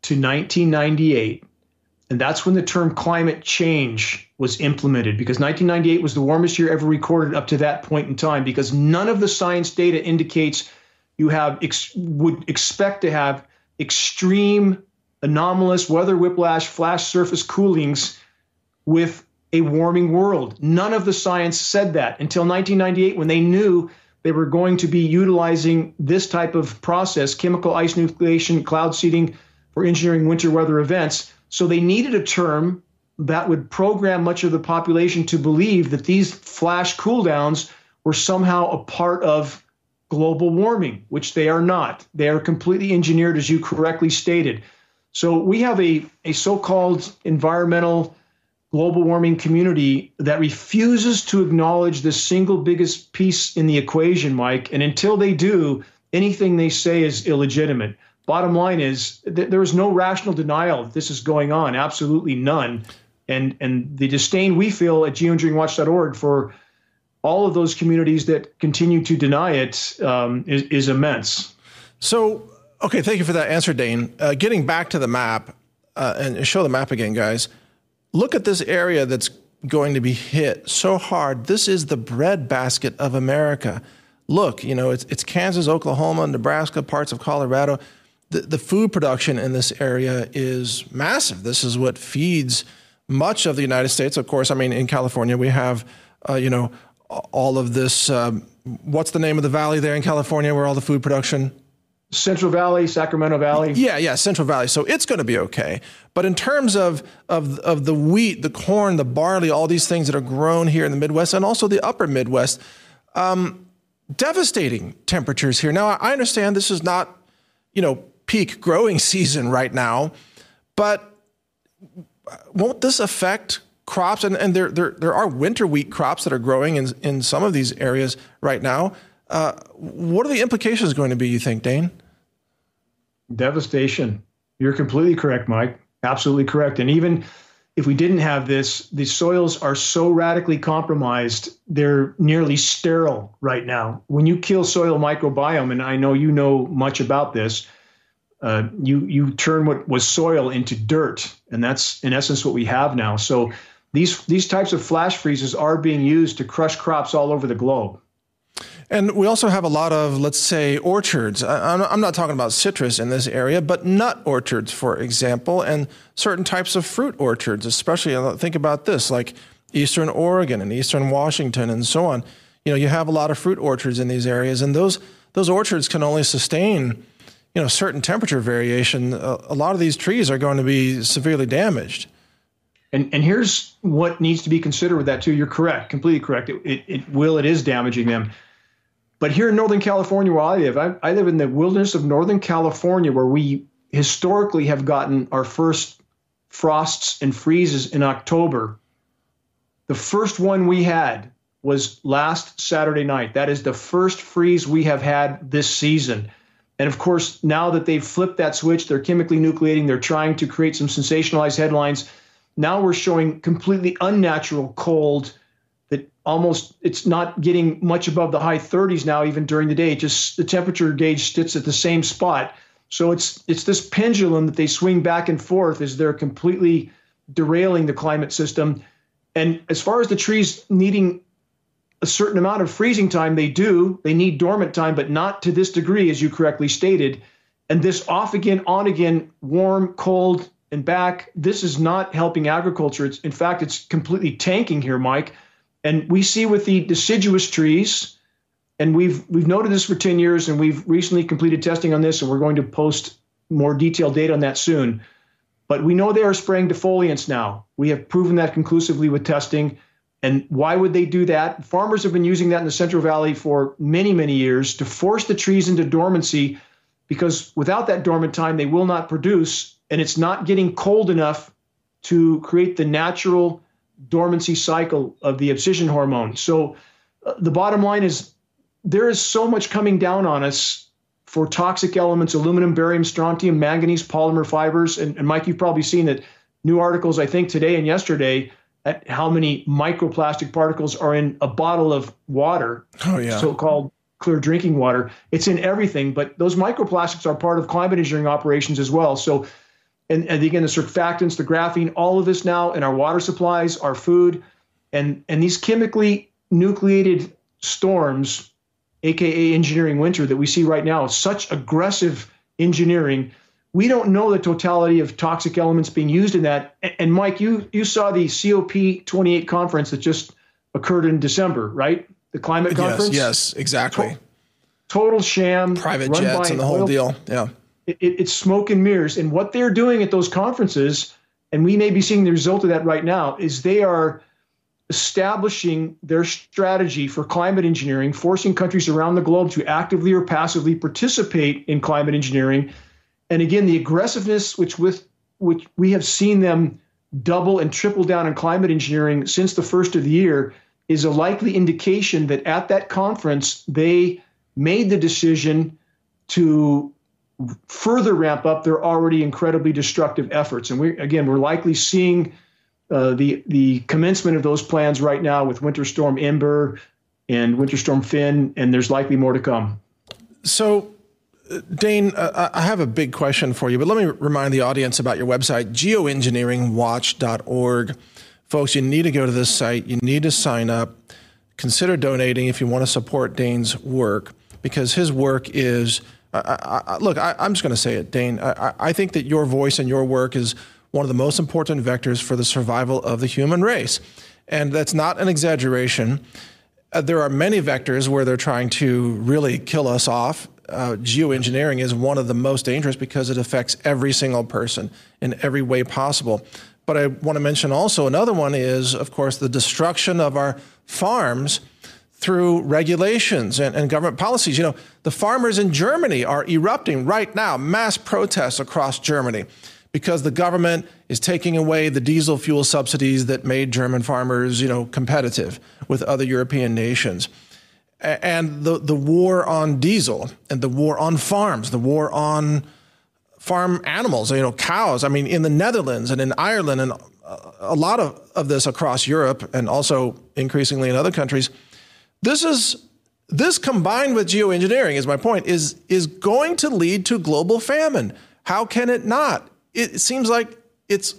to 1998. And that's when the term climate change was implemented, because 1998 was the warmest year ever recorded up to that point in time, because none of the science data indicates you would expect to have extreme anomalous weather whiplash flash surface coolings with a warming world. None of the science said that until 1998, when they knew they were going to be utilizing this type of process, chemical ice nucleation, cloud seeding, for engineering winter weather events. So they needed a term that would program much of the population to believe that these flash cooldowns were somehow a part of global warming, which they are not. They are completely engineered, as you correctly stated. So we have a so-called environmental global warming community that refuses to acknowledge the single biggest piece in the equation, Mike. And until they do, anything they say is illegitimate. Bottom line is there is no rational denial that this is going on, absolutely none. And the disdain we feel at geoengineeringwatch.org for all of those communities that continue to deny it is immense. So, okay, thank you for that answer, Dane. Getting back to the map, and show the map again, guys. Look at this area that's going to be hit so hard. This is the breadbasket of America. Look, it's Kansas, Oklahoma, Nebraska, parts of Colorado. The food production in this area is massive. This is what feeds much of the United States. Of course, I mean, in California, we have, all of this. What's the name of the valley there in California where all the food production? Central Valley, Sacramento Valley. Yeah, Central Valley. So it's going to be okay. But in terms of the wheat, the corn, the barley, all these things that are grown here in the Midwest and also the upper Midwest, devastating temperatures here. Now, I understand this is not, peak growing season right now, but won't this affect crops? And there are winter wheat crops that are growing in some of these areas right now. What are the implications going to be, you think, Dane? Devastation. You're completely correct, Mike. Absolutely correct. And even if we didn't have this, the soils are so radically compromised, they're nearly sterile right now. When you kill soil microbiome, and I know you know much about this, you turn what was soil into dirt, and that's in essence what we have now. So these types of flash freezes are being used to crush crops all over the globe. And we also have a lot of, let's say, orchards. I'm not talking about citrus in this area, but nut orchards, for example, and certain types of fruit orchards, especially, think about this, like Eastern Oregon and Eastern Washington and so on. You have a lot of fruit orchards in these areas, and those orchards can only sustain, certain temperature variation. A lot of these trees are going to be severely damaged. And here's what needs to be considered with that, too. You're correct, completely correct. It is damaging them. But here in Northern California, where I live, I live in the wilderness of Northern California, where we historically have gotten our first frosts and freezes in October. The first one we had was last Saturday night. That is the first freeze we have had this season. And of course, now that they've flipped that switch, they're chemically nucleating, they're trying to create some sensationalized headlines. Now we're showing completely unnatural cold that almost, it's not getting much above the high 30s now, even during the day. Just the temperature gauge sits at the same spot. So it's this pendulum that they swing back and forth as they're completely derailing the climate system. And as far as the trees needing a certain amount of freezing time, they need dormant time, but not to this degree, as you correctly stated. And this off again, on again, warm, cold, and back, this is not helping agriculture. In fact, it's completely tanking here, Mike. And we see with the deciduous trees, and we've noted this for 10 years, and we've recently completed testing on this, and we're going to post more detailed data on that soon. But we know they are spraying defoliants now. We have proven that conclusively with testing. And why would they do that? Farmers have been using that in the Central Valley for many, many years to force the trees into dormancy, because without that dormant time, they will not produce, and it's not getting cold enough to create the natural dormancy cycle of the abscission hormone. So the bottom line is there is so much coming down on us for toxic elements, aluminum, barium, strontium, manganese, polymer fibers. And Mike, you've probably seen that new articles, I think today and yesterday, at how many microplastic particles are in a bottle of water, so-called clear drinking water. It's in everything, but those microplastics are part of climate engineering operations as well. So And again, the surfactants, the graphene, all of this now in our water supplies, our food, and these chemically nucleated storms, aka engineering winter that we see right now, such aggressive engineering. We don't know the totality of toxic elements being used in that. And Mike, you saw the COP28 conference that just occurred in December, right? The climate conference? Yes, exactly. Total sham. Private jets and the whole deal. Yeah. It's smoke and mirrors. And what they're doing at those conferences, and we may be seeing the result of that right now, is they are establishing their strategy for climate engineering, forcing countries around the globe to actively or passively participate in climate engineering. And again, the aggressiveness which we have seen them double and triple down in climate engineering since the first of the year is a likely indication that at that conference, they made the decision to further ramp up their already incredibly destructive efforts. And we're likely seeing the commencement of those plans right now with Winter Storm Ember and Winter Storm Finn, and there's likely more to come. So, Dane, I have a big question for you, but let me remind the audience about your website, geoengineeringwatch.org. Folks, you need to go to this site. You need to sign up. Consider donating if you want to support Dane's work, because his work is, look, I'm just going to say it, Dane. I think that your voice and your work is one of the most important vectors for the survival of the human race. And that's not an exaggeration. There are many vectors where they're trying to really kill us off. Geoengineering is one of the most dangerous because it affects every single person in every way possible. But I want to mention also another one is, of course, the destruction of our farms through regulations and government policies. You know, the farmers in Germany are erupting right now, mass protests across Germany, because the government is taking away the diesel fuel subsidies that made German farmers, competitive with other European nations. And the war on diesel and the war on farms, the war on farm animals, cows. I mean, in the Netherlands and in Ireland and a lot of this across Europe and also increasingly in other countries, this combined with geoengineering, is my point, is going to lead to global famine. How can it not? It seems like it's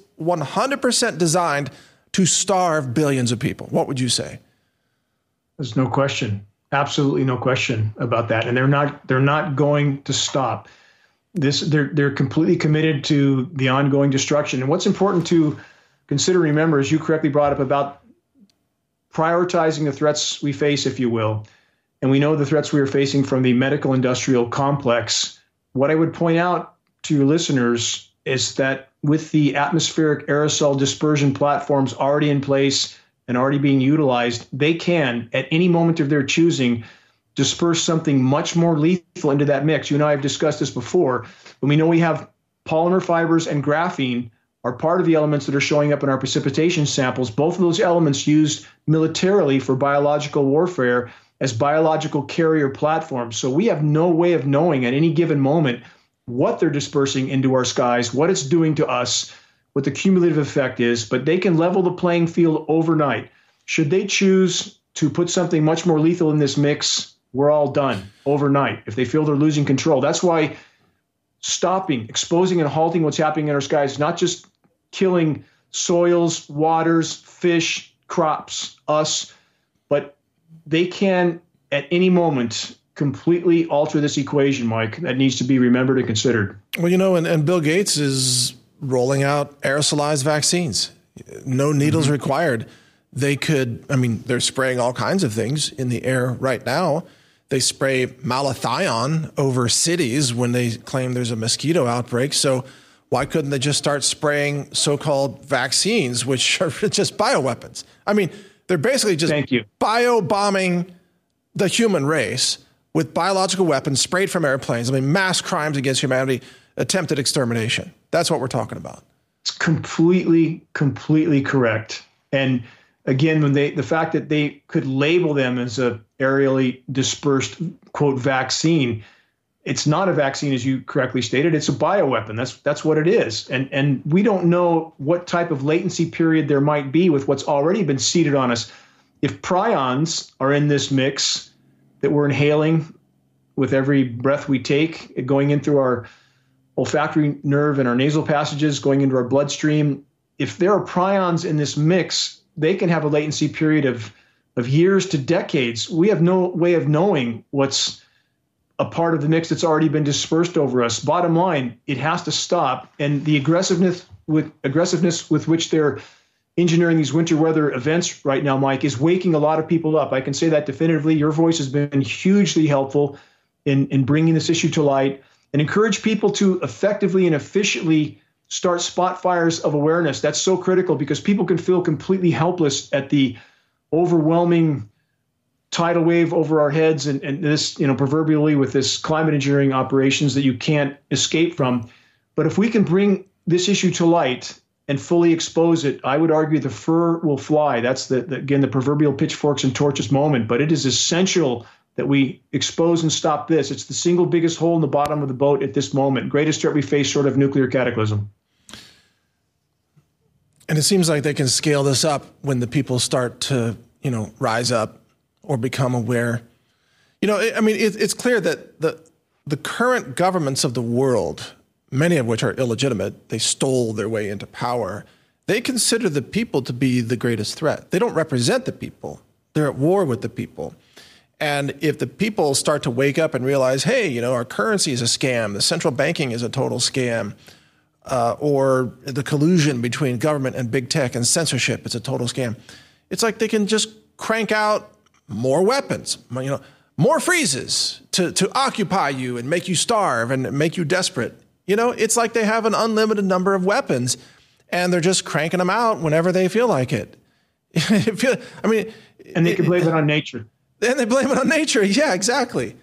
100% designed to starve billions of people. What would you say? There's no question. Absolutely no question about that. And they're not going to stop. They're completely committed to the ongoing destruction. And what's important to consider, remember, as you correctly brought up about prioritizing the threats we face, if you will. And we know the threats we are facing from the medical industrial complex. What I would point out to your listeners is that with the atmospheric aerosol dispersion platforms already in place and already being utilized, they can, at any moment of their choosing, disperse something much more lethal into that mix. You and I have discussed this before. When we know we have polymer fibers and graphene are part of the elements that are showing up in our precipitation samples, both of those elements used militarily for biological warfare as biological carrier platforms. So we have no way of knowing at any given moment what they're dispersing into our skies, what it's doing to us, what the cumulative effect is, but they can level the playing field overnight. Should they choose to put something much more lethal in this mix, we're all done overnight if they feel they're losing control. That's why stopping, exposing, and halting what's happening in our skies, not just killing soils, waters, fish, crops, us, but they can at any moment completely alter this equation, Mike. That needs to be remembered and considered. Well, and Bill Gates is rolling out aerosolized vaccines. No needles required. They they're spraying all kinds of things in the air right now. They spray malathion over cities when they claim there's a mosquito outbreak. So why couldn't they just start spraying so-called vaccines, which are just bioweapons? I mean, they're basically just bio-bombing the human race with biological weapons sprayed from airplanes. I mean, mass crimes against humanity, attempted extermination. That's what we're talking about. It's completely correct. And again, the fact that they could label them as a aerially dispersed, quote, vaccine, it's not a vaccine, as you correctly stated. It's a bioweapon. That's what it is. And we don't know what type of latency period there might be with what's already been seeded on us. If prions are in this mix that we're inhaling with every breath we take, going in through our olfactory nerve and our nasal passages going into our bloodstream. If there are prions in this mix, they can have a latency period of years to decades. We have no way of knowing what's a part of the mix that's already been dispersed over us. Bottom line, it has to stop. And the aggressiveness with which they're engineering these winter weather events right now, Mike, is waking a lot of people up. I can say that definitively. Your voice has been hugely helpful in bringing this issue to light, and encourage people to effectively and efficiently start spot fires of awareness. That's so critical because people can feel completely helpless at the overwhelming tidal wave over our heads and this, proverbially with this climate engineering operations that you can't escape from. But if we can bring this issue to light and fully expose it, I would argue the fur will fly. That's again, the proverbial pitchforks and torches moment. But it is essential that we expose and stop this. It's the single biggest hole in the bottom of the boat at this moment. Greatest threat we face short of nuclear cataclysm. And it seems like they can scale this up when the people start to, rise up or become aware. It's clear that the current governments of the world, many of which are illegitimate, they stole their way into power. They consider the people to be the greatest threat. They don't represent the people. They're at war with the people. And if the people start to wake up and realize, hey, our currency is a scam, the central banking is a total scam, or the collusion between government and big tech and censorship, it's a total scam. It's like they can just crank out more weapons, more freezes to occupy you and make you starve and make you desperate. It's like they have an unlimited number of weapons and they're just cranking them out whenever they feel like it. And they can blame it on nature. And they blame it on nature. Yeah, exactly.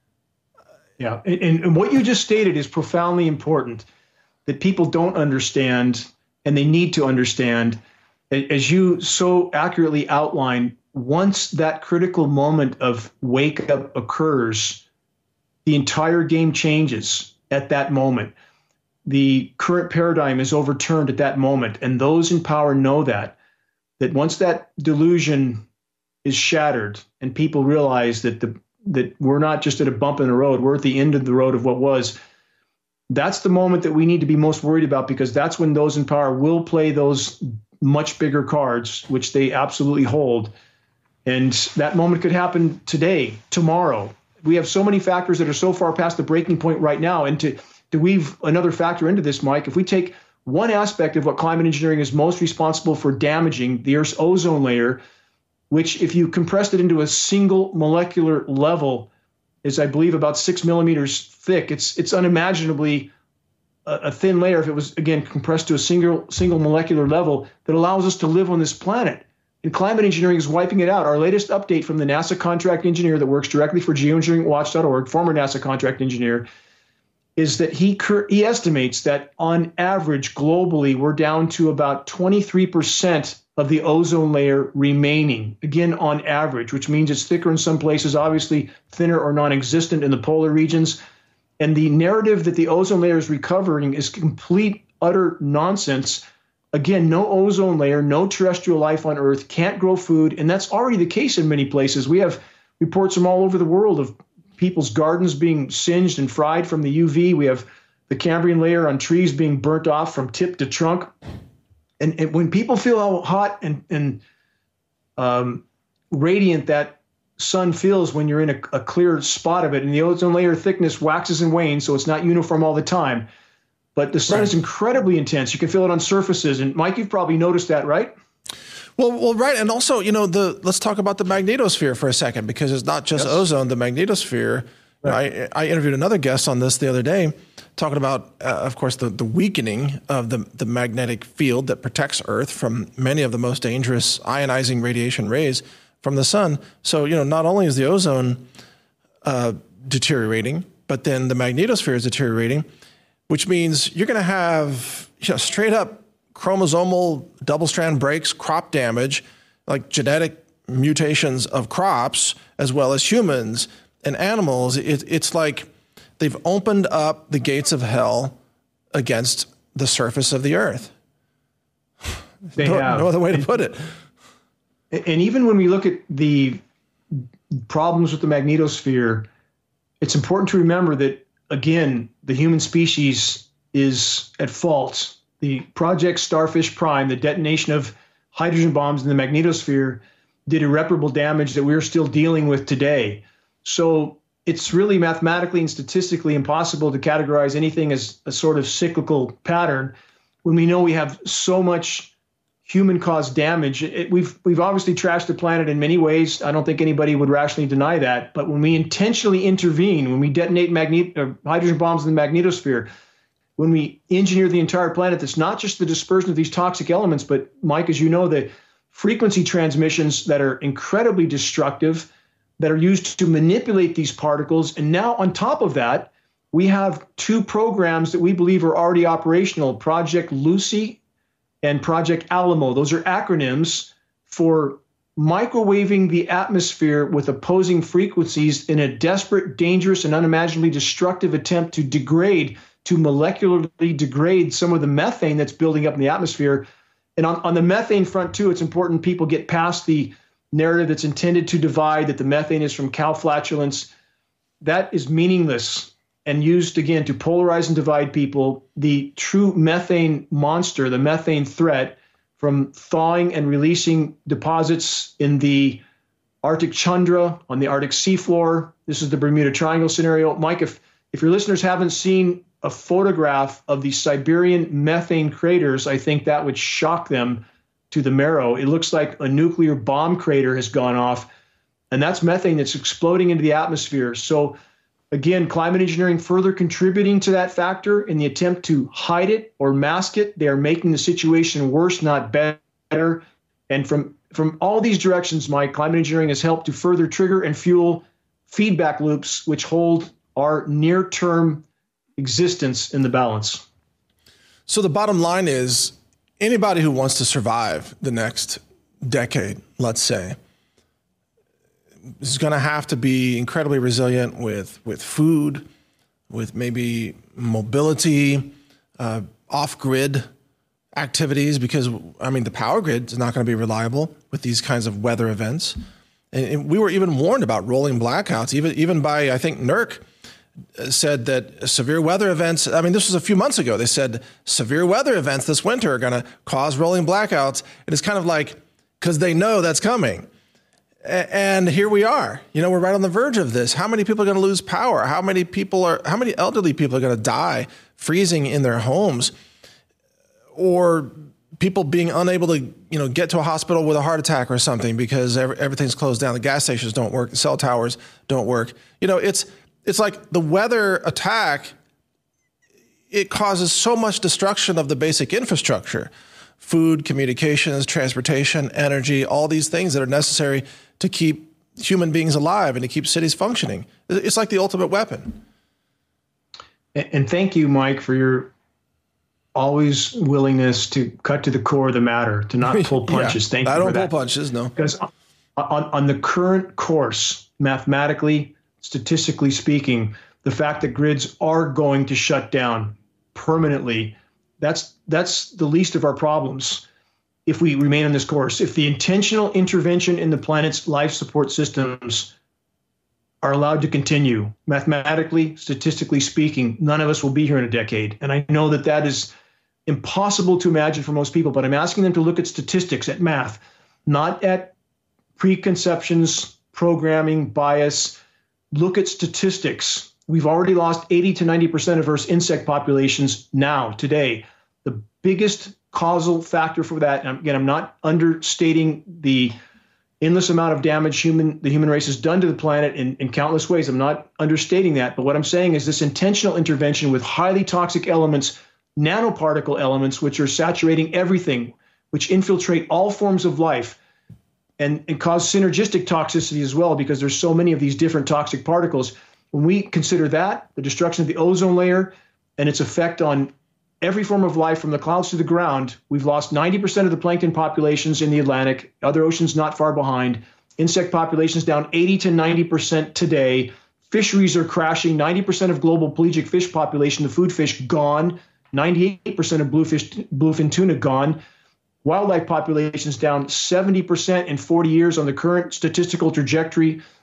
Yeah. And what you just stated is profoundly important that people don't understand and they need to understand. As you so accurately outlined, once that critical moment of wake up occurs, the entire game changes at that moment. The current paradigm is overturned at that moment. And those in power know that once that delusion is shattered and people realize that we're not just at a bump in the road, we're at the end of the road of what was, that's the moment that we need to be most worried about, because that's when those in power will play those much bigger cards, which they absolutely hold. And that moment could happen today, tomorrow. We have so many factors that are so far past the breaking point right now. And to weave another factor into this, Mike, if we take one aspect of what climate engineering is most responsible for damaging, the Earth's ozone layer, which if you compressed it into a single molecular level is, I believe, about 6 millimeters thick. It's unimaginably a thin layer if it was, again, compressed to a single molecular level that allows us to live on this planet. And climate engineering is wiping it out. Our latest update from the NASA contract engineer that works directly for geoengineeringwatch.org, former NASA contract engineer, is that he estimates that on average, globally, we're down to about 23% of the ozone layer remaining, again, on average, which means it's thicker in some places, obviously thinner or non-existent in the polar regions. And the narrative that the ozone layer is recovering is complete, utter nonsense. Again, no ozone layer, no terrestrial life on Earth, can't grow food. And that's already the case in many places. We have reports from all over the world of people's gardens being singed and fried from the UV. We have the Cambrian layer on trees being burnt off from tip to trunk. And when people feel how hot and radiant that sun feels when you're in a clear spot of it, and the ozone layer thickness waxes and wanes, so it's not uniform all the time. But the sun is incredibly intense. You can feel it on surfaces. And Mike, you've probably noticed that, right? Well, right. And also, let's talk about the magnetosphere for a second, because it's not just ozone, the magnetosphere. Right. I interviewed another guest on this the other day, talking about, of course, the weakening of the magnetic field that protects Earth from many of the most dangerous ionizing radiation rays from the sun. So, not only is the ozone deteriorating, but then the magnetosphere is deteriorating, which means you're going to have straight up chromosomal double-strand breaks, crop damage, like genetic mutations of crops, as well as humans and animals. It's like they've opened up the gates of hell against the surface of the Earth. No other way to put it. And even when we look at the problems with the magnetosphere, it's important to remember that again, the human species is at fault. The Project Starfish Prime, the detonation of hydrogen bombs in the magnetosphere, did irreparable damage that we're still dealing with today. So it's really mathematically and statistically impossible to categorize anything as a sort of cyclical pattern when we know we have so much human-caused damage. We've obviously trashed the planet in many ways. I don't think anybody would rationally deny that. But when we intentionally intervene, when we detonate hydrogen bombs in the magnetosphere, when we engineer the entire planet, that's not just the dispersion of these toxic elements, but Mike, as you know, the frequency transmissions that are incredibly destructive, that are used to manipulate these particles. And now on top of that, we have two programs that we believe are already operational, Project Lucy and Project Alamo. Those are acronyms for microwaving the atmosphere with opposing frequencies in a desperate, dangerous, and unimaginably destructive attempt to molecularly degrade some of the methane that's building up in the atmosphere. And on the methane front, too, it's important people get past the narrative that's intended to divide, that the methane is from cow flatulence. That is meaningless and used, again, to polarize and divide people. The true methane monster, the methane threat from thawing and releasing deposits in the Arctic tundra, on the Arctic seafloor. This is the Bermuda Triangle scenario. Mike, if your listeners haven't seen a photograph of the Siberian methane craters, I think that would shock them to the marrow. It looks like a nuclear bomb crater has gone off, and that's methane that's exploding into the atmosphere. So again, climate engineering further contributing to that factor in the attempt to hide it or mask it. They are making the situation worse, not better. And from all these directions, Mike, climate engineering has helped to further trigger and fuel feedback loops which hold our near-term existence in the balance. So the bottom line is, anybody who wants to survive the next decade, let's say, is going to have to be incredibly resilient with food, with maybe mobility, off-grid activities, because, I mean, the power grid is not going to be reliable with these kinds of weather events. And we were even warned about rolling blackouts, even by, I think, NERC said that severe weather events, I mean, this was a few months ago, they said severe weather events this winter are going to cause rolling blackouts. And it's kind of like, because they know that's coming. And here we are. We're right on the verge of this. How many people are going to lose power? How many elderly people are going to die freezing in their homes? Or people being unable to, get to a hospital with a heart attack or something because everything's closed down. The gas stations don't work. The cell towers don't work. It's like the weather attack, it causes so much destruction of the basic infrastructure, food, communications, transportation, energy, all these things that are necessary to keep human beings alive and to keep cities functioning. It's like the ultimate weapon. And thank you, Mike, for your always willingness to cut to the core of the matter, to not pull punches. Thank you for that. I don't pull punches, no. Because on the current course, mathematically, statistically speaking, the fact that grids are going to shut down permanently, that's the least of our problems if we remain on this course. If the intentional intervention in the planet's life support systems are allowed to continue, mathematically, statistically speaking, none of us will be here in a decade. And I know that is impossible to imagine for most people, but I'm asking them to look at statistics, at math, not at preconceptions, programming, bias. Look at statistics. We've already lost 80 to 90% of Earth's insect populations now, today. The biggest causal factor for that, and again, I'm not understating the endless amount of damage the human race has done to the planet in countless ways. I'm not understating that. But what I'm saying is this intentional intervention with highly toxic elements, nanoparticle elements, which are saturating everything, which infiltrate all forms of life, and cause synergistic toxicity as well, because there's so many of these different toxic particles. When we consider that, the destruction of the ozone layer and its effect on every form of life from the clouds to the ground, we've lost 90% of the plankton populations in the Atlantic, other oceans not far behind. Insect populations down 80 to 90% today. Fisheries are crashing. 90% of global pelagic fish population, the food fish, gone. 98% of bluefin tuna gone. Wildlife populations down 70% in 40 years on the current statistical trajectory.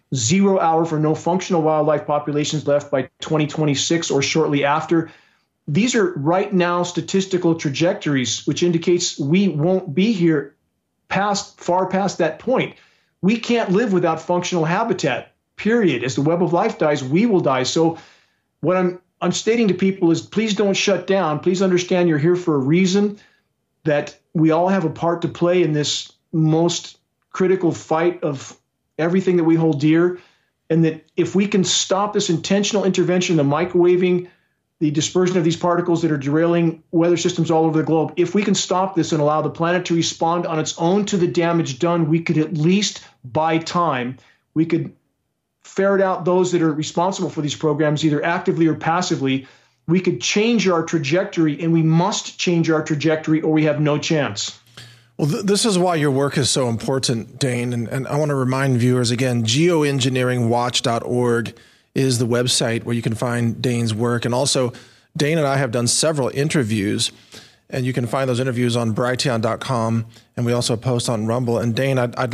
0 hour for no functional wildlife populations left by 2026 or shortly after. These are right now statistical trajectories, which indicates we won't be here far past that point. We can't live without functional habitat, period. As the web of life dies, we will die. So what I'm stating to people is, please don't shut down. Please understand you're here for a reason, that we all have a part to play in this most critical fight of everything that we hold dear, and that if we can stop this intentional intervention, the microwaving, the dispersion of these particles that are derailing weather systems all over the globe, if we can stop this and allow the planet to respond on its own to the damage done, we could at least buy time. We could ferret out those that are responsible for these programs, either actively or passively. We could change our trajectory, and we must change our trajectory or we have no chance. Well, this is why your work is so important, Dane. And I want to remind viewers again, geoengineeringwatch.org is the website where you can find Dane's work. And also, Dane and I have done several interviews, and you can find those interviews on Brighteon.com, and we also post on Rumble. And Dane, I'd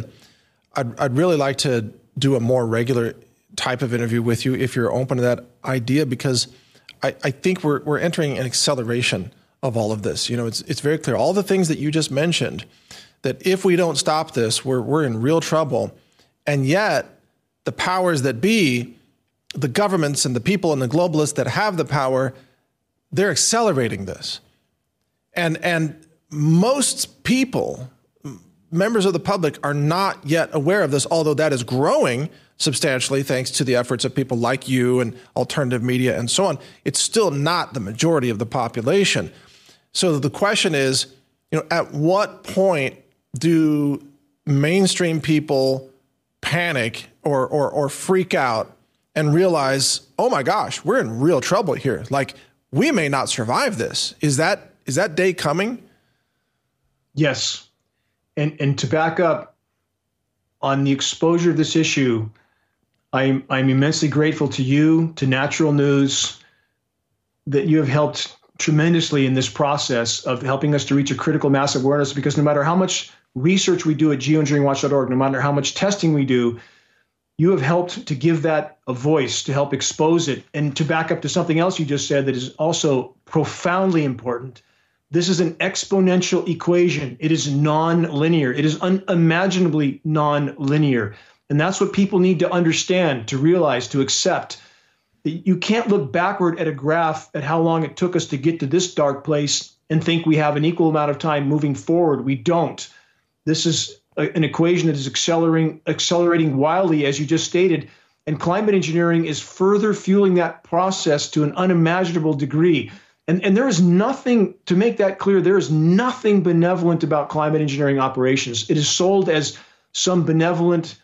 really like to do a more regular type of interview with you if you're open to that idea, because I think we're entering an acceleration of all of this. You know, it's very clear. All the things that you just mentioned, that if we don't stop this, we're in real trouble. And yet the powers that be, the governments and the people and the globalists that have the power, they're accelerating this. And most people, members of the public, are not yet aware of this, although that is growing substantially thanks to the efforts of people like you and alternative media and so on. It's still not the majority of the population. So the question is, you know, at what point do mainstream people panic or freak out and realize, oh my gosh, we're in real trouble here. Like, we may not survive this. Is that day coming? Yes. And to back up on the exposure of this issue, I'm immensely grateful to you, to Natural News, that you have helped tremendously in this process of helping us to reach a critical mass of awareness, because no matter how much research we do at geoengineeringwatch.org, no matter how much testing we do, you have helped to give that a voice, to help expose it. And to back up to something else you just said that is also profoundly important, this is an exponential equation. It is non-linear. It is unimaginably non-linear. And that's what people need to understand, to realize, to accept. You can't look backward at a graph at how long it took us to get to this dark place and think we have an equal amount of time moving forward. We don't. This is an equation that is accelerating wildly, as you just stated, and climate engineering is further fueling that process to an unimaginable degree. And there is nothing, to make that clear, there is nothing benevolent about climate engineering operations. It is sold as some benevolent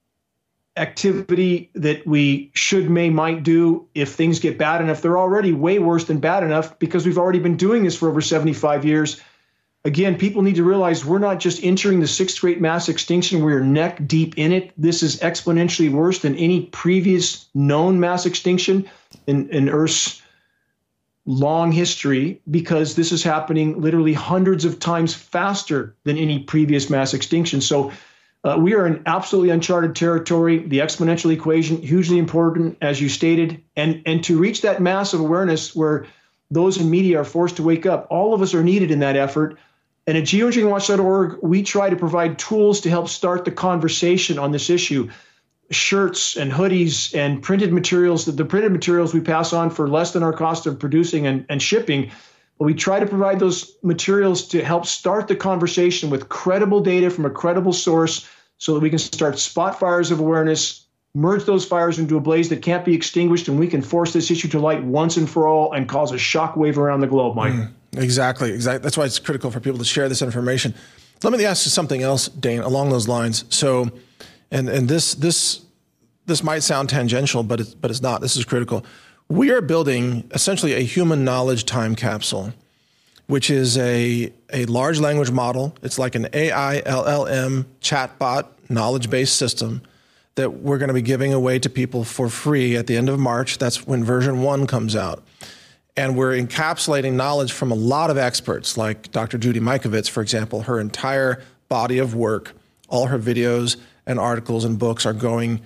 activity that we might do if things get bad enough. They're already way worse than bad enough, because we've already been doing this for over 75 years. Again, people need to realize we're not just entering the sixth great mass extinction, we're neck deep in it. This is exponentially worse than any previous known mass extinction in Earth's long history, because this is happening literally hundreds of times faster than any previous mass extinction. So we are in absolutely uncharted territory. The exponential equation, hugely important, as you stated, and to reach that mass of awareness where those in media are forced to wake up, all of us are needed in that effort. And at geoengineeringwatch.org, we try to provide tools to help start the conversation on this issue. Shirts and hoodies and printed materials, the printed materials we pass on for less than our cost of producing and shipping. But we try to provide those materials to help start the conversation with credible data from a credible source, so that we can start spot fires of awareness, merge those fires into a blaze that can't be extinguished, and we can force this issue to light once and for all and cause a shockwave around the globe, Mike. Exactly. That's why it's critical for people to share this information. Let me ask you something else, Dane, along those lines. So, and this might sound tangential, but it's not. This is critical. We are building essentially a human knowledge time capsule, which is a large language model. It's like an AI LLM chatbot knowledge-based system that we're going to be giving away to people for free at the end of March. That's when version 1 comes out. And we're encapsulating knowledge from a lot of experts, like Dr. Judy Mikovits, for example. Her entire body of work, all her videos and articles and books are going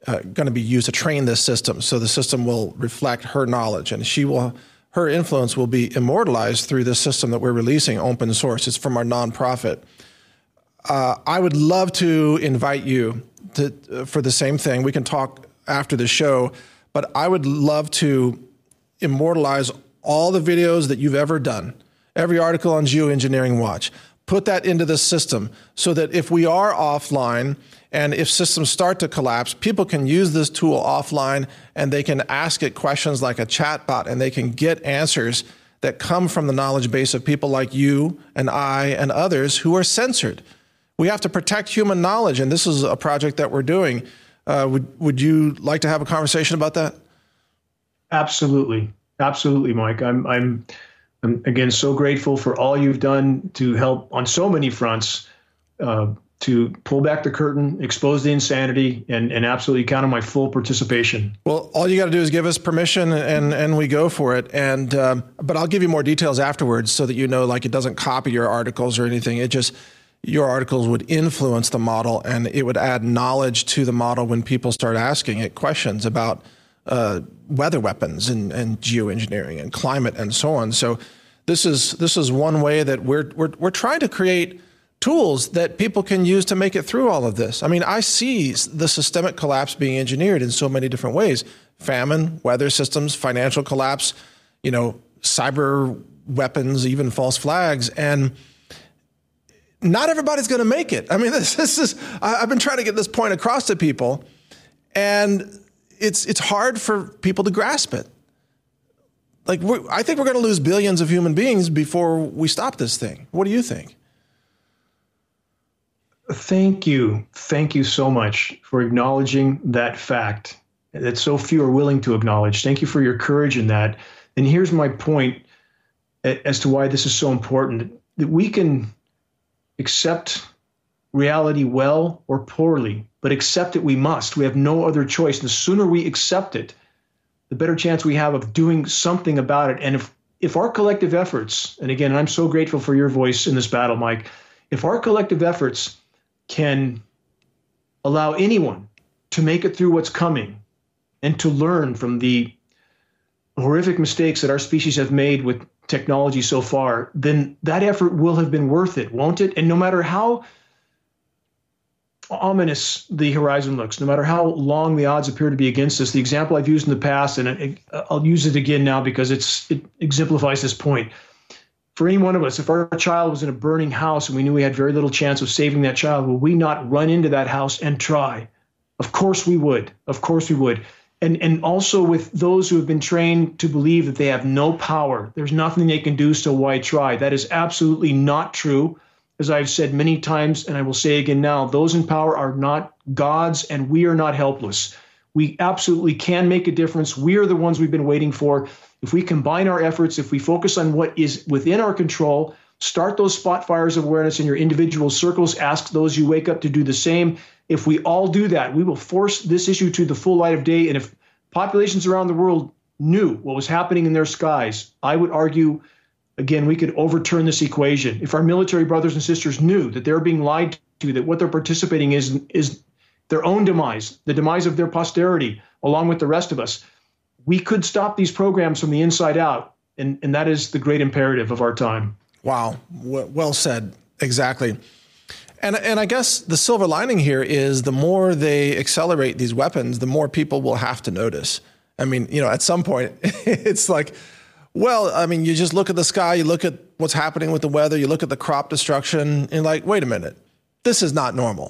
going to be used to train this system. So the system will reflect her knowledge, and her influence will be immortalized through this system that we're releasing, open source. It's from our nonprofit. I would love to invite you for the same thing. We can talk after the show, but I would love to immortalize all the videos that you've ever done, every article on Geoengineering Watch. Put that into the system so that if we are offline and if systems start to collapse, people can use this tool offline and they can ask it questions like a chatbot, and they can get answers that come from the knowledge base of people like you and I and others who are censored. We have to protect human knowledge, and this is a project that we're doing. Would you like to have a conversation about that? Absolutely. Absolutely, Mike. I'm again so grateful for all you've done to help on so many fronts, to pull back the curtain, expose the insanity, and absolutely count on my full participation. Well, all you got to do is give us permission, and we go for it. And but I'll give you more details afterwards so that you know, like, it doesn't copy your articles or anything. It just, your articles would influence the model, and it would add knowledge to the model when people start asking it questions about weather weapons and geoengineering and climate and so on. So this is one way that we're trying to create tools that people can use to make it through all of this. I mean, I see the systemic collapse being engineered in so many different ways: famine, weather systems, financial collapse, cyber weapons, even false flags. And not everybody's going to make it. I mean, this is, I've been trying to get this point across to people, and it's hard for people to grasp it. Like, I think we're going to lose billions of human beings before we stop this thing. What do you think? Thank you. Thank you so much for acknowledging that fact that so few are willing to acknowledge. Thank you for your courage in that. And here's my point as to why this is so important: that we can accept reality well or poorly, but accept it we must. We have no other choice. The sooner we accept it, the better chance we have of doing something about it. And if our collective efforts, and again, I'm so grateful for your voice in this battle, Mike, if our collective efforts can allow anyone to make it through what's coming and to learn from the horrific mistakes that our species have made with technology so far, then that effort will have been worth it, won't it? And no matter how ominous the horizon looks, no matter how long the odds appear to be against us, the example I've used in the past, and I'll use it again now because it exemplifies this point. For any one of us, if our child was in a burning house and we knew we had very little chance of saving that child, would we not run into that house and try? Of course we would. Of course we would. And also with those who have been trained to believe that they have no power, there's nothing they can do, so why try? That is absolutely not true. As I've said many times, and I will say again now, those in power are not gods, and we are not helpless. We absolutely can make a difference. We are the ones we've been waiting for. If we combine our efforts, if we focus on what is within our control, start those spot fires of awareness in your individual circles, ask those you wake up to do the same. If we all do that, we will force this issue to the full light of day. And if populations around the world knew what was happening in their skies, I would argue, again, we could overturn this equation. If our military brothers and sisters knew that they're being lied to, that what they're participating is their own demise, the demise of their posterity, along with the rest of us, we could stop these programs from the inside out. And that is the great imperative of our time. Wow. Well said. Exactly. And I guess the silver lining here is the more they accelerate these weapons, the more people will have to notice. I mean, at some point, it's like, well, I mean, you just look at the sky, you look at what's happening with the weather, you look at the crop destruction, and like, wait a minute, this is not normal.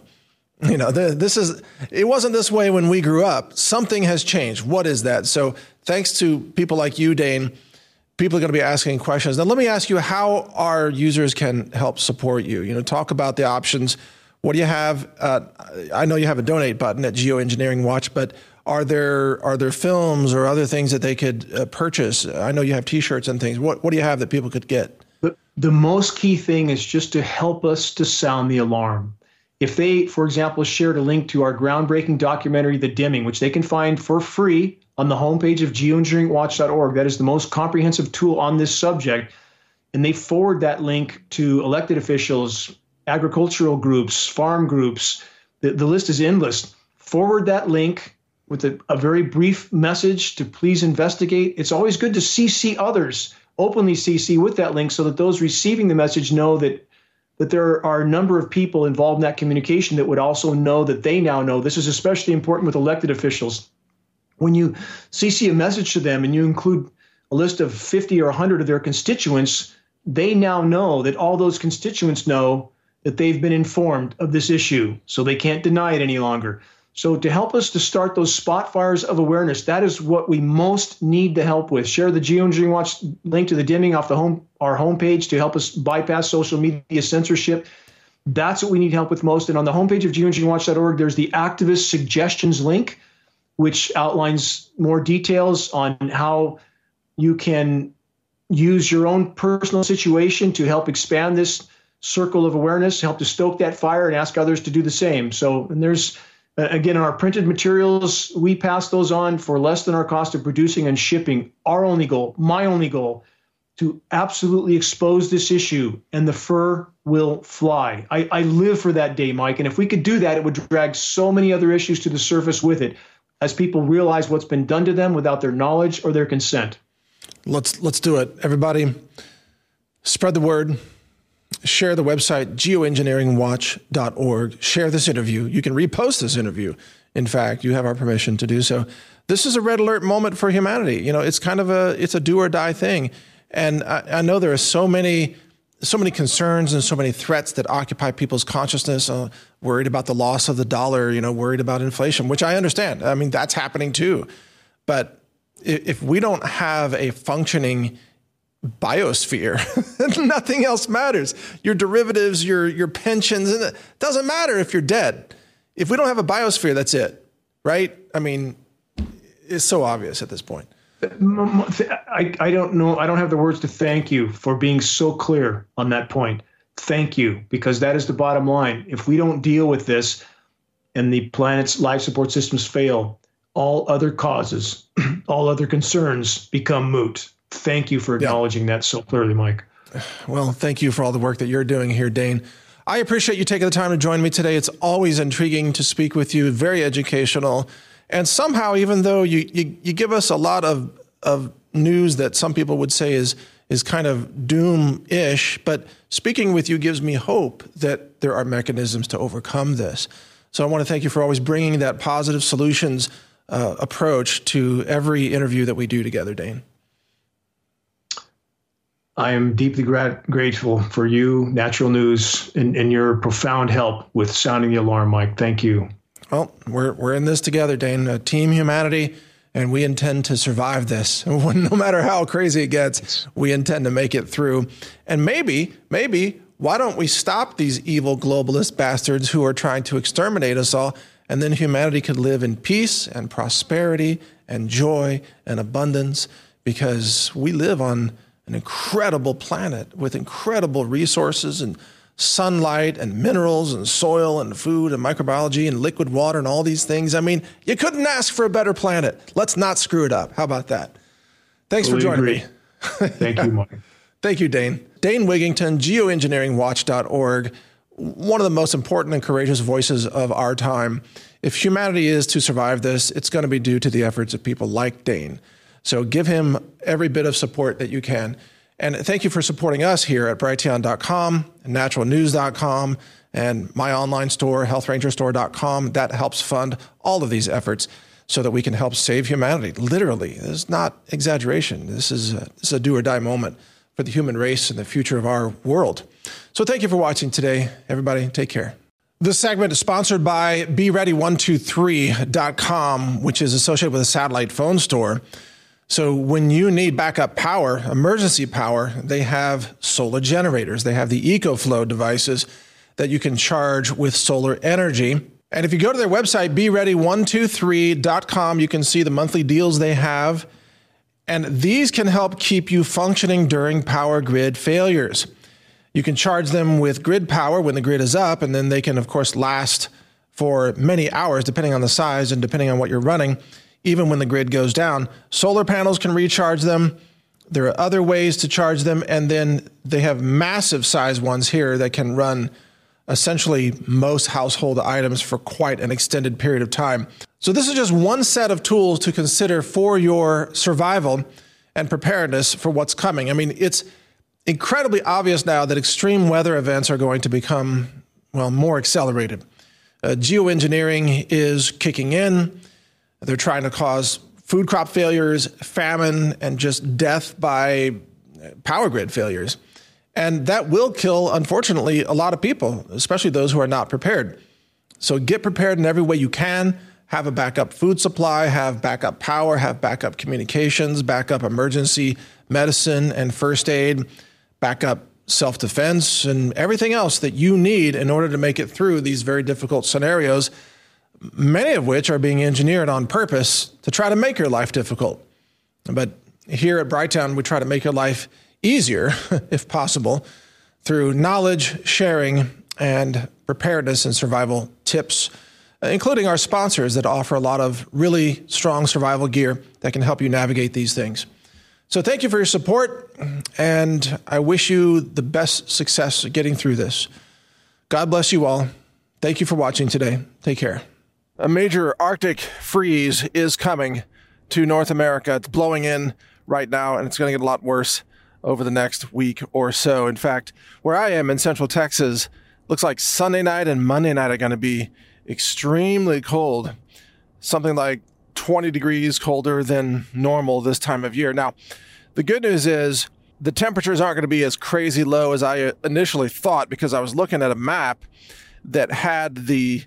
It wasn't this way when we grew up. Something has changed. What is that? So thanks to people like you, Dane, people are going to be asking questions. Now, let me ask you how our users can help support you. Talk about the options. What do you have? I know you have a donate button at Geoengineering Watch, but are there films or other things that they could purchase? I know you have T-shirts and things. What do you have that people could get? The most key thing is just to help us to sound the alarm. If they, for example, shared a link to our groundbreaking documentary, The Dimming, which they can find for free on the homepage of geoengineeringwatch.org, that is the most comprehensive tool on this subject, and they forward that link to elected officials, agricultural groups, farm groups, the list is endless. Forward that link with a very brief message to please investigate. It's always good to CC others, openly CC with that link, so that those receiving the message know that there are a number of people involved in that communication that would also know that they now know. This is especially important with elected officials. When you CC a message to them and you include a list of 50 or 100 of their constituents, they now know that all those constituents know that they've been informed of this issue, so they can't deny it any longer. So to help us to start those spot fires of awareness, that is what we most need to help with. Share the Geoengineering Watch link to the dimming off our homepage to help us bypass social media censorship. That's what we need help with most. And on the homepage of geoengineeringwatch.org, there's the activist suggestions link, which outlines more details on how you can use your own personal situation to help expand this circle of awareness, help to stoke that fire and ask others to do the same. So, and there's, again, our printed materials, we pass those on for less than our cost of producing and shipping. Our only goal, my only goal, to absolutely expose this issue, and the fur will fly. I live for that day, Mike. And if we could do that, it would drag so many other issues to the surface with it, as people realize what's been done to them without their knowledge or their consent. Let's do it. Everybody, spread the word. Share the website, geoengineeringwatch.org. Share this interview. You can repost this interview. In fact, you have our permission to do so. This is a red alert moment for humanity. You know, it's kind of it's a do or die thing. And I know there are so many concerns and so many threats that occupy people's consciousness, worried about the loss of the dollar, worried about inflation, which I understand. I mean, that's happening too. But if we don't have a functioning biosphere, nothing else matters. Your derivatives, your pensions, and it doesn't matter if you're dead. If we don't have a biosphere, that's it, right? I mean, it's so obvious at this point. I don't know. I don't have the words to thank you for being so clear on that point. Thank you, because that is the bottom line. If we don't deal with this and the planet's life support systems fail, all other causes, all other concerns become moot. Thank you for acknowledging that so clearly, Mike. Well, thank you for all the work that you're doing here, Dane. I appreciate you taking the time to join me today. It's always intriguing to speak with you, very educational. And somehow, even though you give us a lot of news that some people would say is kind of doom-ish, but speaking with you gives me hope that there are mechanisms to overcome this. So I want to thank you for always bringing that positive solutions approach to every interview that we do together, Dane. I am deeply grateful for you, Natural News, and your profound help with sounding the alarm, Mike. Thank you. Well, we're in this together, Dane. Team Humanity, and we intend to survive this. No matter how crazy it gets, we intend to make it through. And maybe, why don't we stop these evil globalist bastards who are trying to exterminate us all, and then humanity could live in peace and prosperity and joy and abundance, because we live on an incredible planet with incredible resources and sunlight and minerals and soil and food and microbiology and liquid water and all these things. I mean, you couldn't ask for a better planet. Let's not screw it up. How about that? Thanks for joining me. Thank you, Mike. Thank you, Dane. Dane Wigington, geoengineeringwatch.org, one of the most important and courageous voices of our time. If humanity is to survive this, it's going to be due to the efforts of people like Dane. So give him every bit of support that you can. And thank you for supporting us here at Brighteon.com, naturalnews.com, and my online store, healthrangerstore.com. That helps fund all of these efforts so that we can help save humanity. Literally, this is not exaggeration. This is a do or die moment for the human race and the future of our world. So thank you for watching today. Everybody, take care. This segment is sponsored by BeReady123.com, which is associated with a satellite phone store. So when you need backup power, emergency power, they have solar generators. They have the EcoFlow devices that you can charge with solar energy. And if you go to their website, BeReady123.com, you can see the monthly deals they have. And these can help keep you functioning during power grid failures. You can charge them with grid power when the grid is up, and then they can, of course, last for many hours, depending on the size and depending on what you're running. Even when the grid goes down, solar panels can recharge them. There are other ways to charge them. And then they have massive size ones here that can run essentially most household items for quite an extended period of time. So this is just one set of tools to consider for your survival and preparedness for what's coming. I mean, it's incredibly obvious now that extreme weather events are going to become, well, more accelerated. Geoengineering is kicking in. They're trying to cause food crop failures, famine, and just death by power grid failures. And that will kill, unfortunately, a lot of people, especially those who are not prepared. So get prepared in every way you can. Have a backup food supply, have backup power, have backup communications, backup emergency medicine and first aid, backup self-defense, and everything else that you need in order to make it through these very difficult scenarios, many of which are being engineered on purpose to try to make your life difficult. But here at Brighteon, we try to make your life easier, if possible, through knowledge sharing and preparedness and survival tips, including our sponsors that offer a lot of really strong survival gear that can help you navigate these things. So thank you for your support, and I wish you the best success getting through this. God bless you all. Thank you for watching today. Take care. A major Arctic freeze is coming to North America. It's blowing in right now, and it's going to get a lot worse over the next week or so. In fact, where I am in Central Texas, looks like Sunday night and Monday night are going to be extremely cold, something like 20 degrees colder than normal this time of year. Now, the good news is the temperatures aren't going to be as crazy low as I initially thought, because I was looking at a map that had the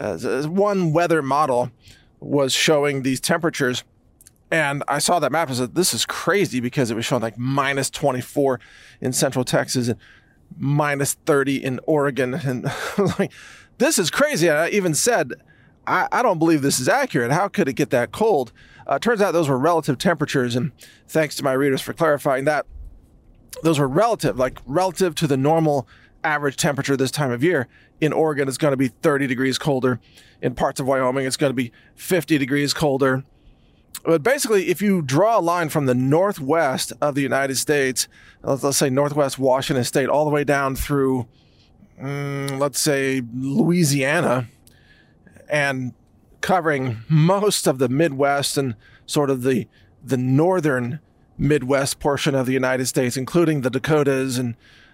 one weather model was showing these temperatures. And I saw that map and said, this is crazy, because it was showing like minus 24 in Central Texas and minus 30 in Oregon. And like, this is crazy. And I even said, I don't believe this is accurate. How could it get that cold? Turns out those were relative temperatures. And thanks to my readers for clarifying that. Those were relative to the normal average temperature this time of year. In Oregon, it's going to be 30 degrees colder. In parts of Wyoming, it's going to be 50 degrees colder. But basically, if you draw a line from the northwest of the United States, let's say northwest Washington State, all the way down through, let's say, Louisiana, and covering most of the Midwest and sort of the northern Midwest portion of the United States, including the Dakotas and,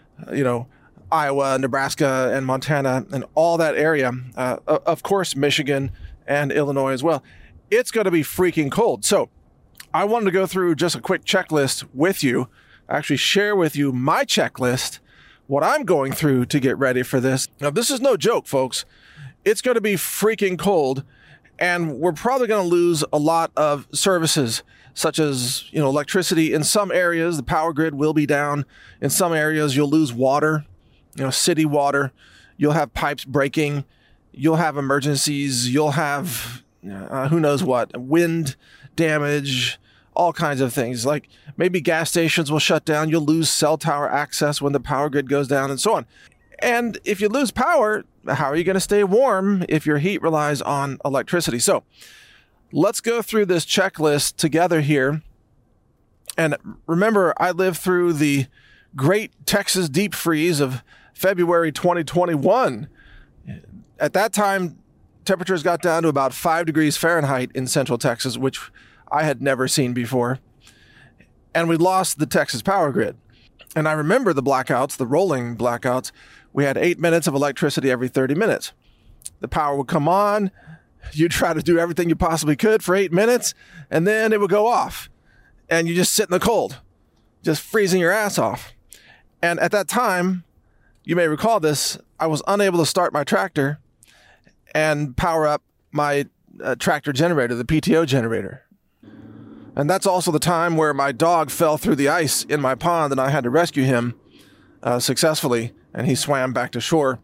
Iowa, Nebraska, and Montana, and all that area. Of course, Michigan and Illinois as well. It's going to be freaking cold. So I wanted to go through just a quick checklist with you, actually share with you my checklist, what I'm going through to get ready for this. Now, this is no joke, folks. It's going to be freaking cold, and we're probably going to lose a lot of services, such as, electricity. In some areas, the power grid will be down. In some areas, you'll lose water, city water. You'll have pipes breaking. You'll have emergencies. You'll have, who knows what, wind damage, all kinds of things. Like maybe gas stations will shut down. You'll lose cell tower access when the power grid goes down, and so on. And if you lose power, how are you going to stay warm if your heat relies on electricity? So let's go through this checklist together here. And remember, I lived through the great Texas deep freeze of February 2021. At that time, temperatures got down to about 5 degrees Fahrenheit in Central Texas, which I had never seen before. And we lost the Texas power grid. And I remember the blackouts, the rolling blackouts. We had 8 minutes of electricity every 30 minutes. The power would come on. You'd try to do everything you possibly could for 8 minutes, and then it would go off. And you just sit in the cold, just freezing your ass off. And at that time, you may recall this, I was unable to start my tractor and power up my tractor generator, the PTO generator. And that's also the time where my dog fell through the ice in my pond, and I had to rescue him successfully, and he swam back to shore.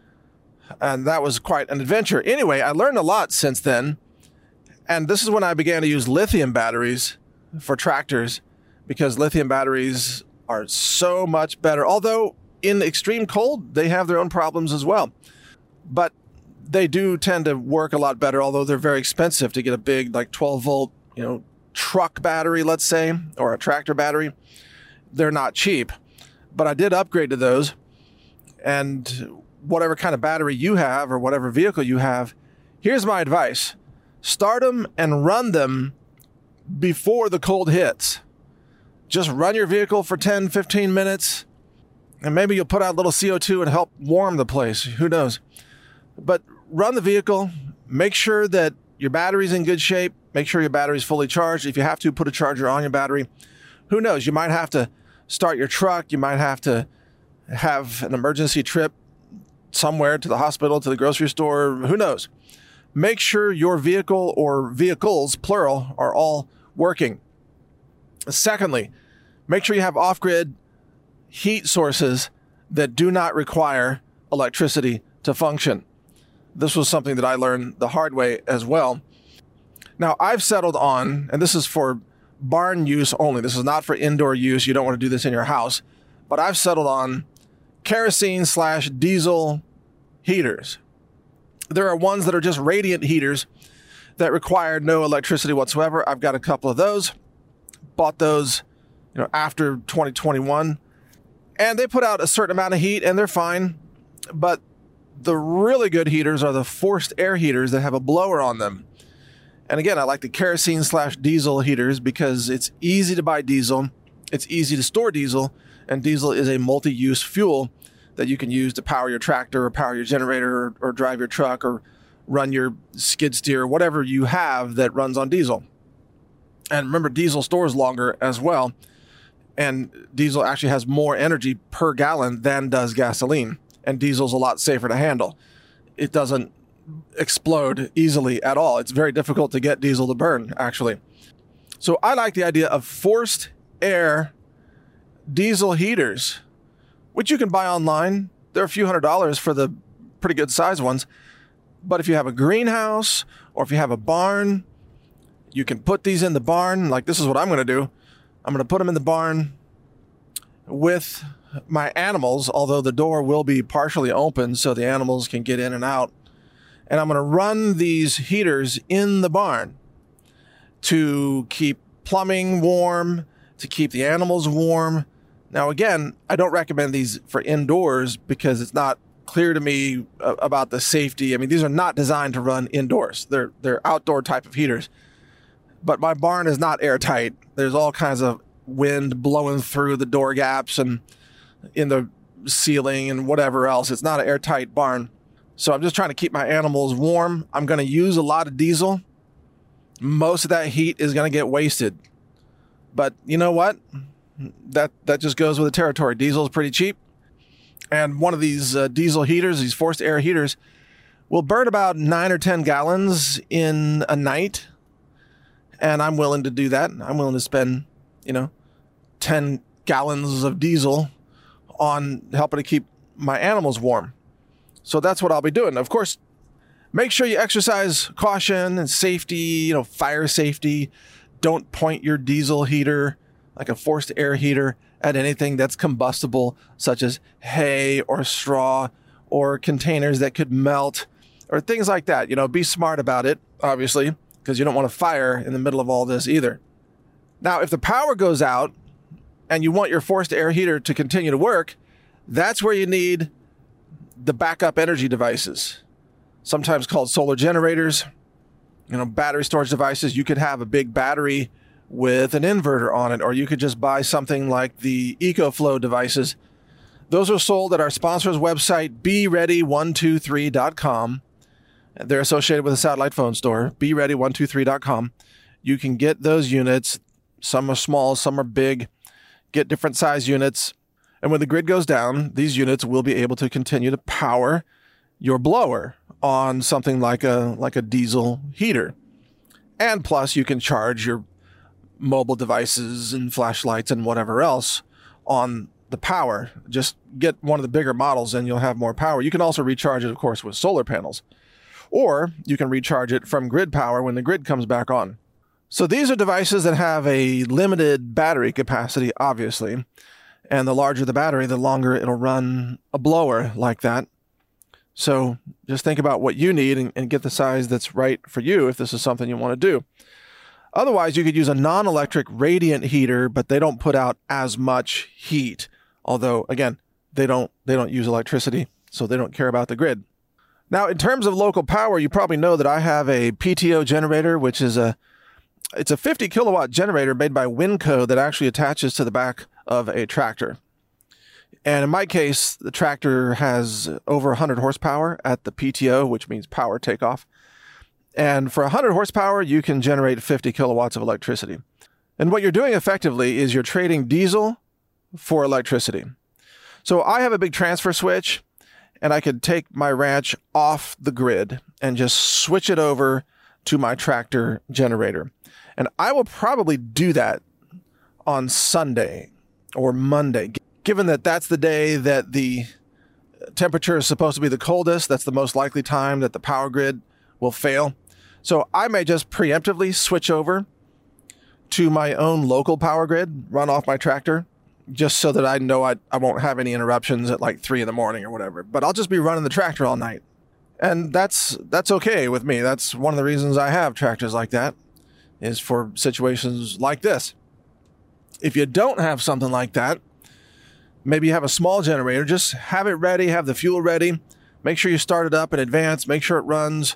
And that was quite an adventure. Anyway, I learned a lot since then, and this is when I began to use lithium batteries for tractors, because lithium batteries are so much better. Although in extreme cold, they have their own problems as well. But they do tend to work a lot better, although they're very expensive to get a big, like 12-volt, truck battery, let's say, or a tractor battery. They're not cheap. But I did upgrade to those. And whatever kind of battery you have or whatever vehicle you have, here's my advice. Start them and run them before the cold hits. Just run your vehicle for 10, 15 minutes, and maybe you'll put out a little CO2 and help warm the place. Who knows? But run the vehicle. Make sure that your battery's in good shape. Make sure your battery's fully charged. If you have to, put a charger on your battery. Who knows? You might have to start your truck. You might have to have an emergency trip somewhere, to the hospital, to the grocery store. Who knows? Make sure your vehicle or vehicles, plural, are all working. Secondly, make sure you have off-grid heat sources that do not require electricity to function. This was something that I learned the hard way as well. Now, I've settled on, and this is for barn use only. This is not for indoor use. You don't want to do this in your house. But I've settled on kerosene/diesel heaters. There are ones that are just radiant heaters that require no electricity whatsoever. I've got a couple of those. Bought those, after 2021. And they put out a certain amount of heat, and they're fine. But the really good heaters are the forced air heaters that have a blower on them. And again, I like the kerosene/diesel heaters because it's easy to buy diesel, it's easy to store diesel, and diesel is a multi-use fuel that you can use to power your tractor or power your generator or drive your truck or run your skid steer, whatever you have that runs on diesel. And remember, diesel stores longer as well, and diesel actually has more energy per gallon than does gasoline, and diesel's a lot safer to handle. It doesn't explode easily at all. It's very difficult to get diesel to burn, actually. So I like the idea of forced air diesel heaters, which you can buy online. They're a few $100s for the pretty good size ones. But if you have a greenhouse or if you have a barn, you can put these in the barn. Like, this is what I'm going to do. I'm going to put them in the barn with my animals, although the door will be partially open so the animals can get in and out. And I'm going to run these heaters in the barn to keep plumbing warm, to keep the animals warm. Now, again, I don't recommend these for indoors because it's not clear to me about the safety. I mean, these are not designed to run indoors. They're outdoor type of heaters. But my barn is not airtight. There's all kinds of wind blowing through the door gaps and in the ceiling and whatever else. It's not an airtight barn. So I'm just trying to keep my animals warm. I'm going to use a lot of diesel. Most of that heat is going to get wasted. But you know what? That just goes with the territory. Diesel is pretty cheap. And one of these diesel heaters, these forced air heaters, will burn about 9 or 10 gallons in a night. And I'm willing to do that. I'm willing to spend, 10 gallons of diesel on helping to keep my animals warm. So that's what I'll be doing. Of course, make sure you exercise caution and safety, fire safety. Don't point your diesel heater, like a forced air heater, at anything that's combustible, such as hay or straw or containers that could melt or things like that. Be smart about it, obviously, because you don't want a fire in the middle of all this either. Now, if the power goes out and you want your forced air heater to continue to work, that's where you need the backup energy devices, sometimes called solar generators, battery storage devices. You could have a big battery with an inverter on it, or you could just buy something like the EcoFlow devices. Those are sold at our sponsor's website, BeReady123.com. They're associated with a satellite phone store, BeReady123.com. You can get those units. Some are small, some are big. Get different size units. And when the grid goes down, these units will be able to continue to power your blower on something like a diesel heater. And plus, you can charge your mobile devices and flashlights and whatever else on the power. Just get one of the bigger models and you'll have more power. You can also recharge it, of course, with solar panels. Or you can recharge it from grid power when the grid comes back on. So these are devices that have a limited battery capacity, obviously. And the larger the battery, the longer it'll run a blower like that. So just think about what you need and get the size that's right for you if this is something you want to do. Otherwise, you could use a non-electric radiant heater, but they don't put out as much heat. Although, again, they don't use electricity so they don't care about the grid. Now, in terms of local power, you probably know that I have a PTO generator, which is it's a 50 kilowatt generator made by Winco that actually attaches to the back of a tractor. And in my case, the tractor has over 100 horsepower at the PTO, which means power takeoff. And for 100 horsepower, you can generate 50 kilowatts of electricity. And what you're doing effectively is you're trading diesel for electricity. So I have a big transfer switch, and I could take my ranch off the grid and just switch it over to my tractor generator. And I will probably do that on Sunday or Monday, given that that's the day that the temperature is supposed to be the coldest. That's the most likely time that the power grid will fail. So I may just preemptively switch over to my own local power grid, run off my tractor, just so that I know I won't have any interruptions at like 3 a.m. or whatever. But I'll just be running the tractor all night. And that's okay with me. That's one of the reasons I have tractors like that, is for situations like this. If you don't have something like that, maybe you have a small generator, just have it ready, have the fuel ready, make sure you start it up in advance, make sure it runs,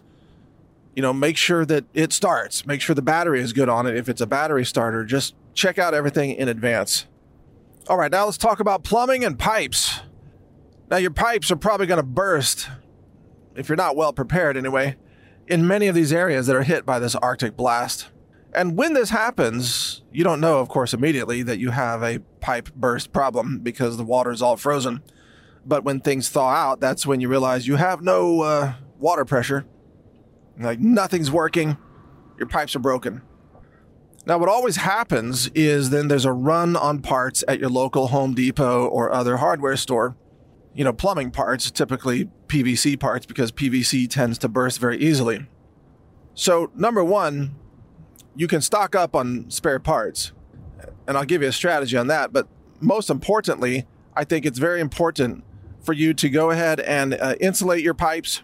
make sure that it starts, make sure the battery is good on it. If it's a battery starter, just check out everything in advance. All right, now let's talk about plumbing and pipes. Now, your pipes are probably going to burst, if you're not well prepared anyway, in many of these areas that are hit by this Arctic blast. And when this happens, you don't know, of course, immediately that you have a pipe burst problem because the water is all frozen. But when things thaw out, that's when you realize you have no water pressure. Like, nothing's working. Your pipes are broken. Now, what always happens is then there's a run on parts at your local Home Depot or other hardware store. Plumbing parts, typically PVC parts, because PVC tends to burst very easily. So, number one, you can stock up on spare parts. And I'll give you a strategy on that. But most importantly, I think it's very important for you to go ahead and insulate your pipes.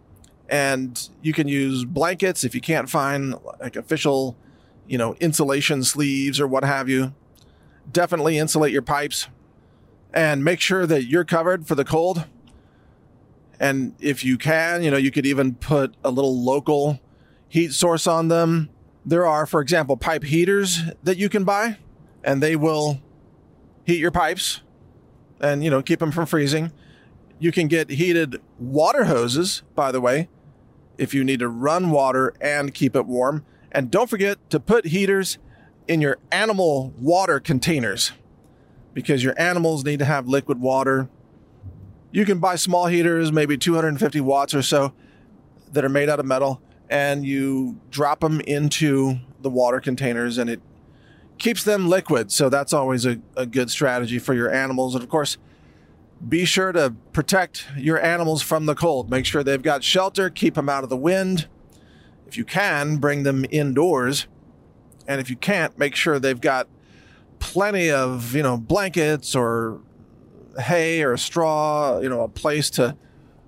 And you can use blankets if you can't find like official insulation sleeves or what have you. Definitely insulate your pipes and make sure that you're covered for the cold. And if you can, you could even put a little local heat source on them. There are, for example, pipe heaters that you can buy, and they will heat your pipes and, keep them from freezing. You can get heated water hoses, by the way, if you need to run water and keep it warm. And don't forget to put heaters in your animal water containers, because your animals need to have liquid water. You can buy small heaters, maybe 250 watts or so, that are made out of metal, and you drop them into the water containers, and it keeps them liquid. So that's always a good strategy for your animals. And of course, be sure to protect your animals from the cold. Make sure they've got shelter, keep them out of the wind. If you can, bring them indoors. And if you can't, make sure they've got plenty of, blankets or hay or straw, a place to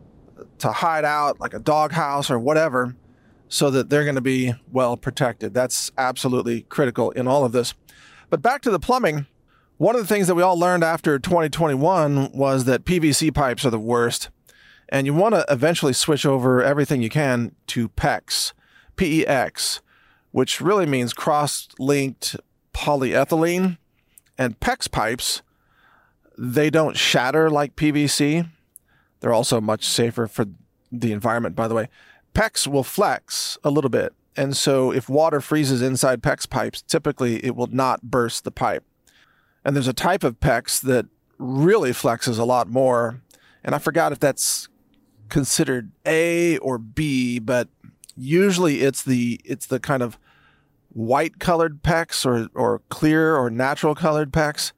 hide out, like a dog house or whatever, so that they're going to be well protected. That's absolutely critical in all of this. But back to the plumbing. One of the things that we all learned after 2021 was that PVC pipes are the worst. And you want to eventually switch over everything you can to PEX, P-E-X, which really means cross-linked polyethylene. And PEX pipes, they don't shatter like PVC. They're also much safer for the environment, by the way. PEX will flex a little bit. And so if water freezes inside PEX pipes, typically it will not burst the pipe. And there's a type of PEX that really flexes a lot more. And I forgot if that's considered A or B, but usually it's the kind of white colored PEX or clear or natural colored PEX.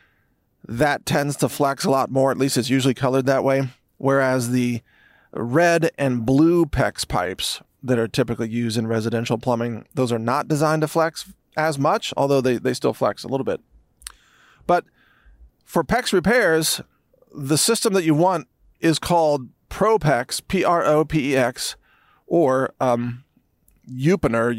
That tends to flex a lot more. At least it's usually colored that way. Whereas the red and blue PEX pipes that are typically used in residential plumbing, those are not designed to flex as much, although they still flex a little bit. But for PEX repairs, the system that you want is called ProPEX, P-R-O-P-E-X, or Upinor,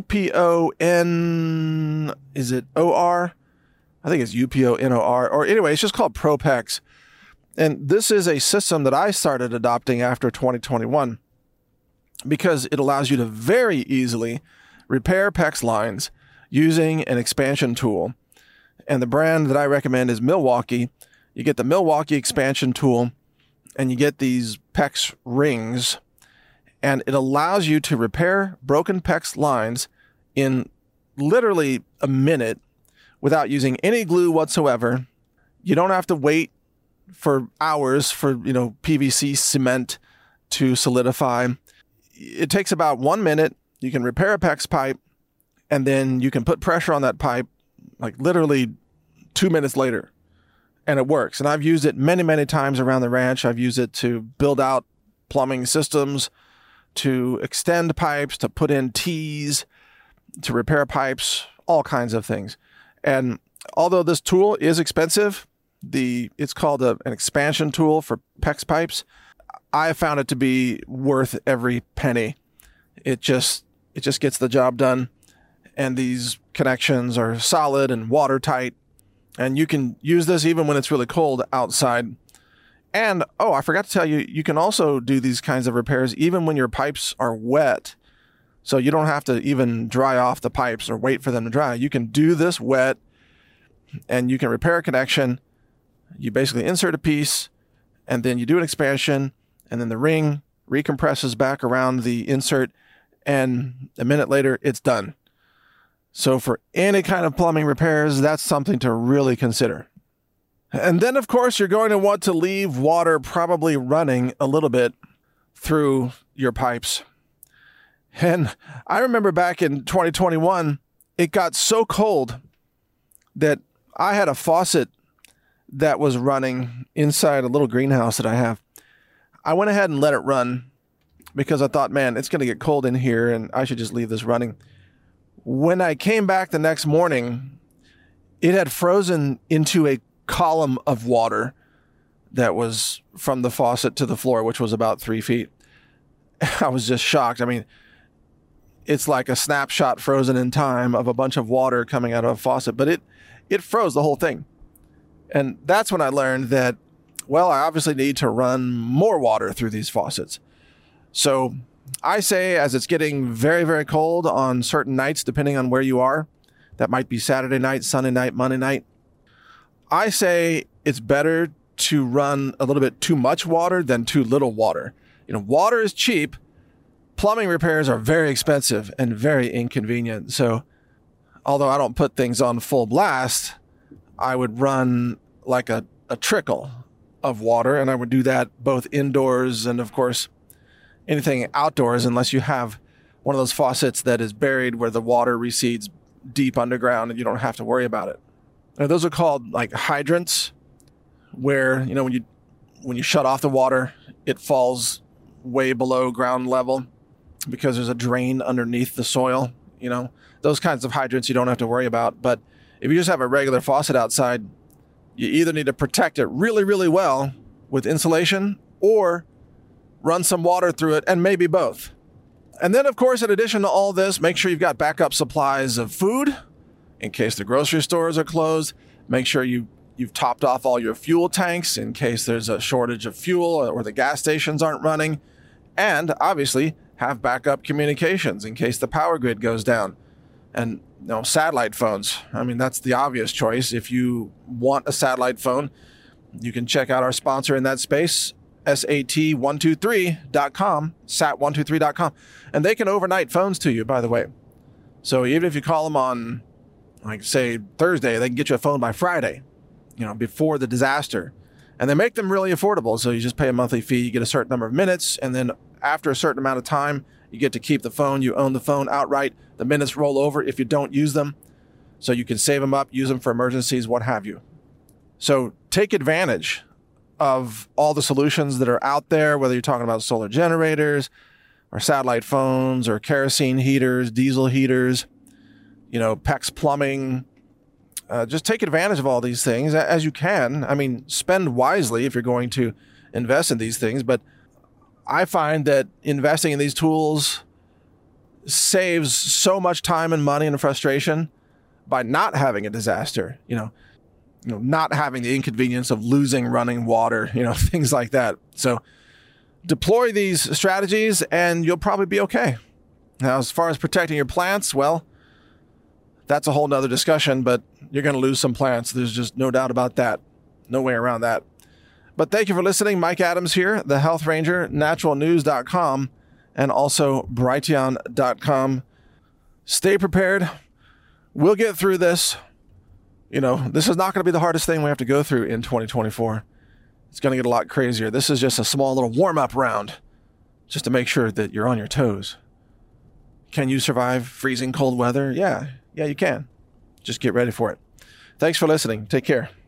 U-P-O-N, is it O-R? I think it's U-P-O-N-O-R, or anyway, it's just called ProPEX. And this is a system that I started adopting after 2021 because it allows you to very easily repair PEX lines using an expansion tool. And the brand that I recommend is Milwaukee. You get the Milwaukee expansion tool and you get these PEX rings, and it allows you to repair broken PEX lines in literally a minute without using any glue whatsoever. You don't have to wait for hours for, PVC cement to solidify. It takes about 1 minute. You can repair a PEX pipe, and then you can put pressure on that pipe like literally 2 minutes later, and it works. And I've used it many, many times around the ranch. I've used it to build out plumbing systems, to extend pipes, to put in T's, to repair pipes, all kinds of things. And although this tool is expensive, it's called an expansion tool for PEX pipes, I have found it to be worth every penny. It just gets the job done. And these connections are solid and watertight. And you can use this even when it's really cold outside. And, I forgot to tell you, you can also do these kinds of repairs even when your pipes are wet. So you don't have to even dry off the pipes or wait for them to dry. You can do this wet, and you can repair a connection. You basically insert a piece, and then you do an expansion, and then the ring recompresses back around the insert, and a minute later, it's done. So for any kind of plumbing repairs, that's something to really consider. And then, of course, you're going to want to leave water probably running a little bit through your pipes. And I remember back in 2021, it got so cold that I had a faucet that was running inside a little greenhouse that I have. I went ahead and let it run because I thought, man, it's going to get cold in here and I should just leave this running. When I came back the next morning, it had frozen into a column of water that was from the faucet to the floor, which was about 3 feet. I was just shocked. I mean, it's like a snapshot frozen in time of a bunch of water coming out of a faucet, but it froze the whole thing. And that's when I learned that, well, I obviously need to run more water through these faucets. So I say, as it's getting very, very cold on certain nights, depending on where you are, that might be Saturday night, Sunday night, Monday night, I say it's better to run a little bit too much water than too little water. Water is cheap. Plumbing repairs are very expensive and very inconvenient. So although I don't put things on full blast, I would run like a trickle of water, and I would do that both indoors and, of course, anything outdoors, unless you have one of those faucets that is buried where the water recedes deep underground and you don't have to worry about it. Now, those are called like hydrants, where, when you shut off the water, it falls way below ground level because there's a drain underneath the soil. Those kinds of hydrants you don't have to worry about. But if you just have a regular faucet outside, you either need to protect it really, really well with insulation or run some water through it, and maybe both. And then, of course, in addition to all this, make sure you've got backup supplies of food in case the grocery stores are closed. Make sure you've topped off all your fuel tanks in case there's a shortage of fuel or the gas stations aren't running. And obviously, have backup communications in case the power grid goes down. And satellite phones. I mean, that's the obvious choice. If you want a satellite phone, you can check out our sponsor in that space, SAT123.com, SAT123.com. And they can overnight phones to you, by the way. So even if you call them on, like, say, Thursday, they can get you a phone by Friday, before the disaster. And they make them really affordable. So you just pay a monthly fee, you get a certain number of minutes, and then after a certain amount of time, you get to keep the phone. You own the phone outright. The minutes roll over if you don't use them. So you can save them up, use them for emergencies, what have you. So take advantage of all the solutions that are out there, whether you're talking about solar generators or satellite phones or kerosene heaters, diesel heaters, PEX plumbing. Just take advantage of all these things as you can. I mean, spend wisely if you're going to invest in these things, but I find that investing in these tools saves so much time and money and frustration by not having a disaster. not having the inconvenience of losing running water, things like that. So deploy these strategies and you'll probably be okay. Now, as far as protecting your plants, well, that's a whole nother discussion, but you're going to lose some plants. There's just no doubt about that. No way around that. But thank you for listening. Mike Adams here, the Health Ranger, naturalnews.com, and also Brighteon.com. Stay prepared. We'll get through this. This is not going to be the hardest thing we have to go through in 2024. It's going to get a lot crazier. This is just a small little warm-up round just to make sure that you're on your toes. Can you survive freezing cold weather? Yeah, you can. Just get ready for it. Thanks for listening. Take care.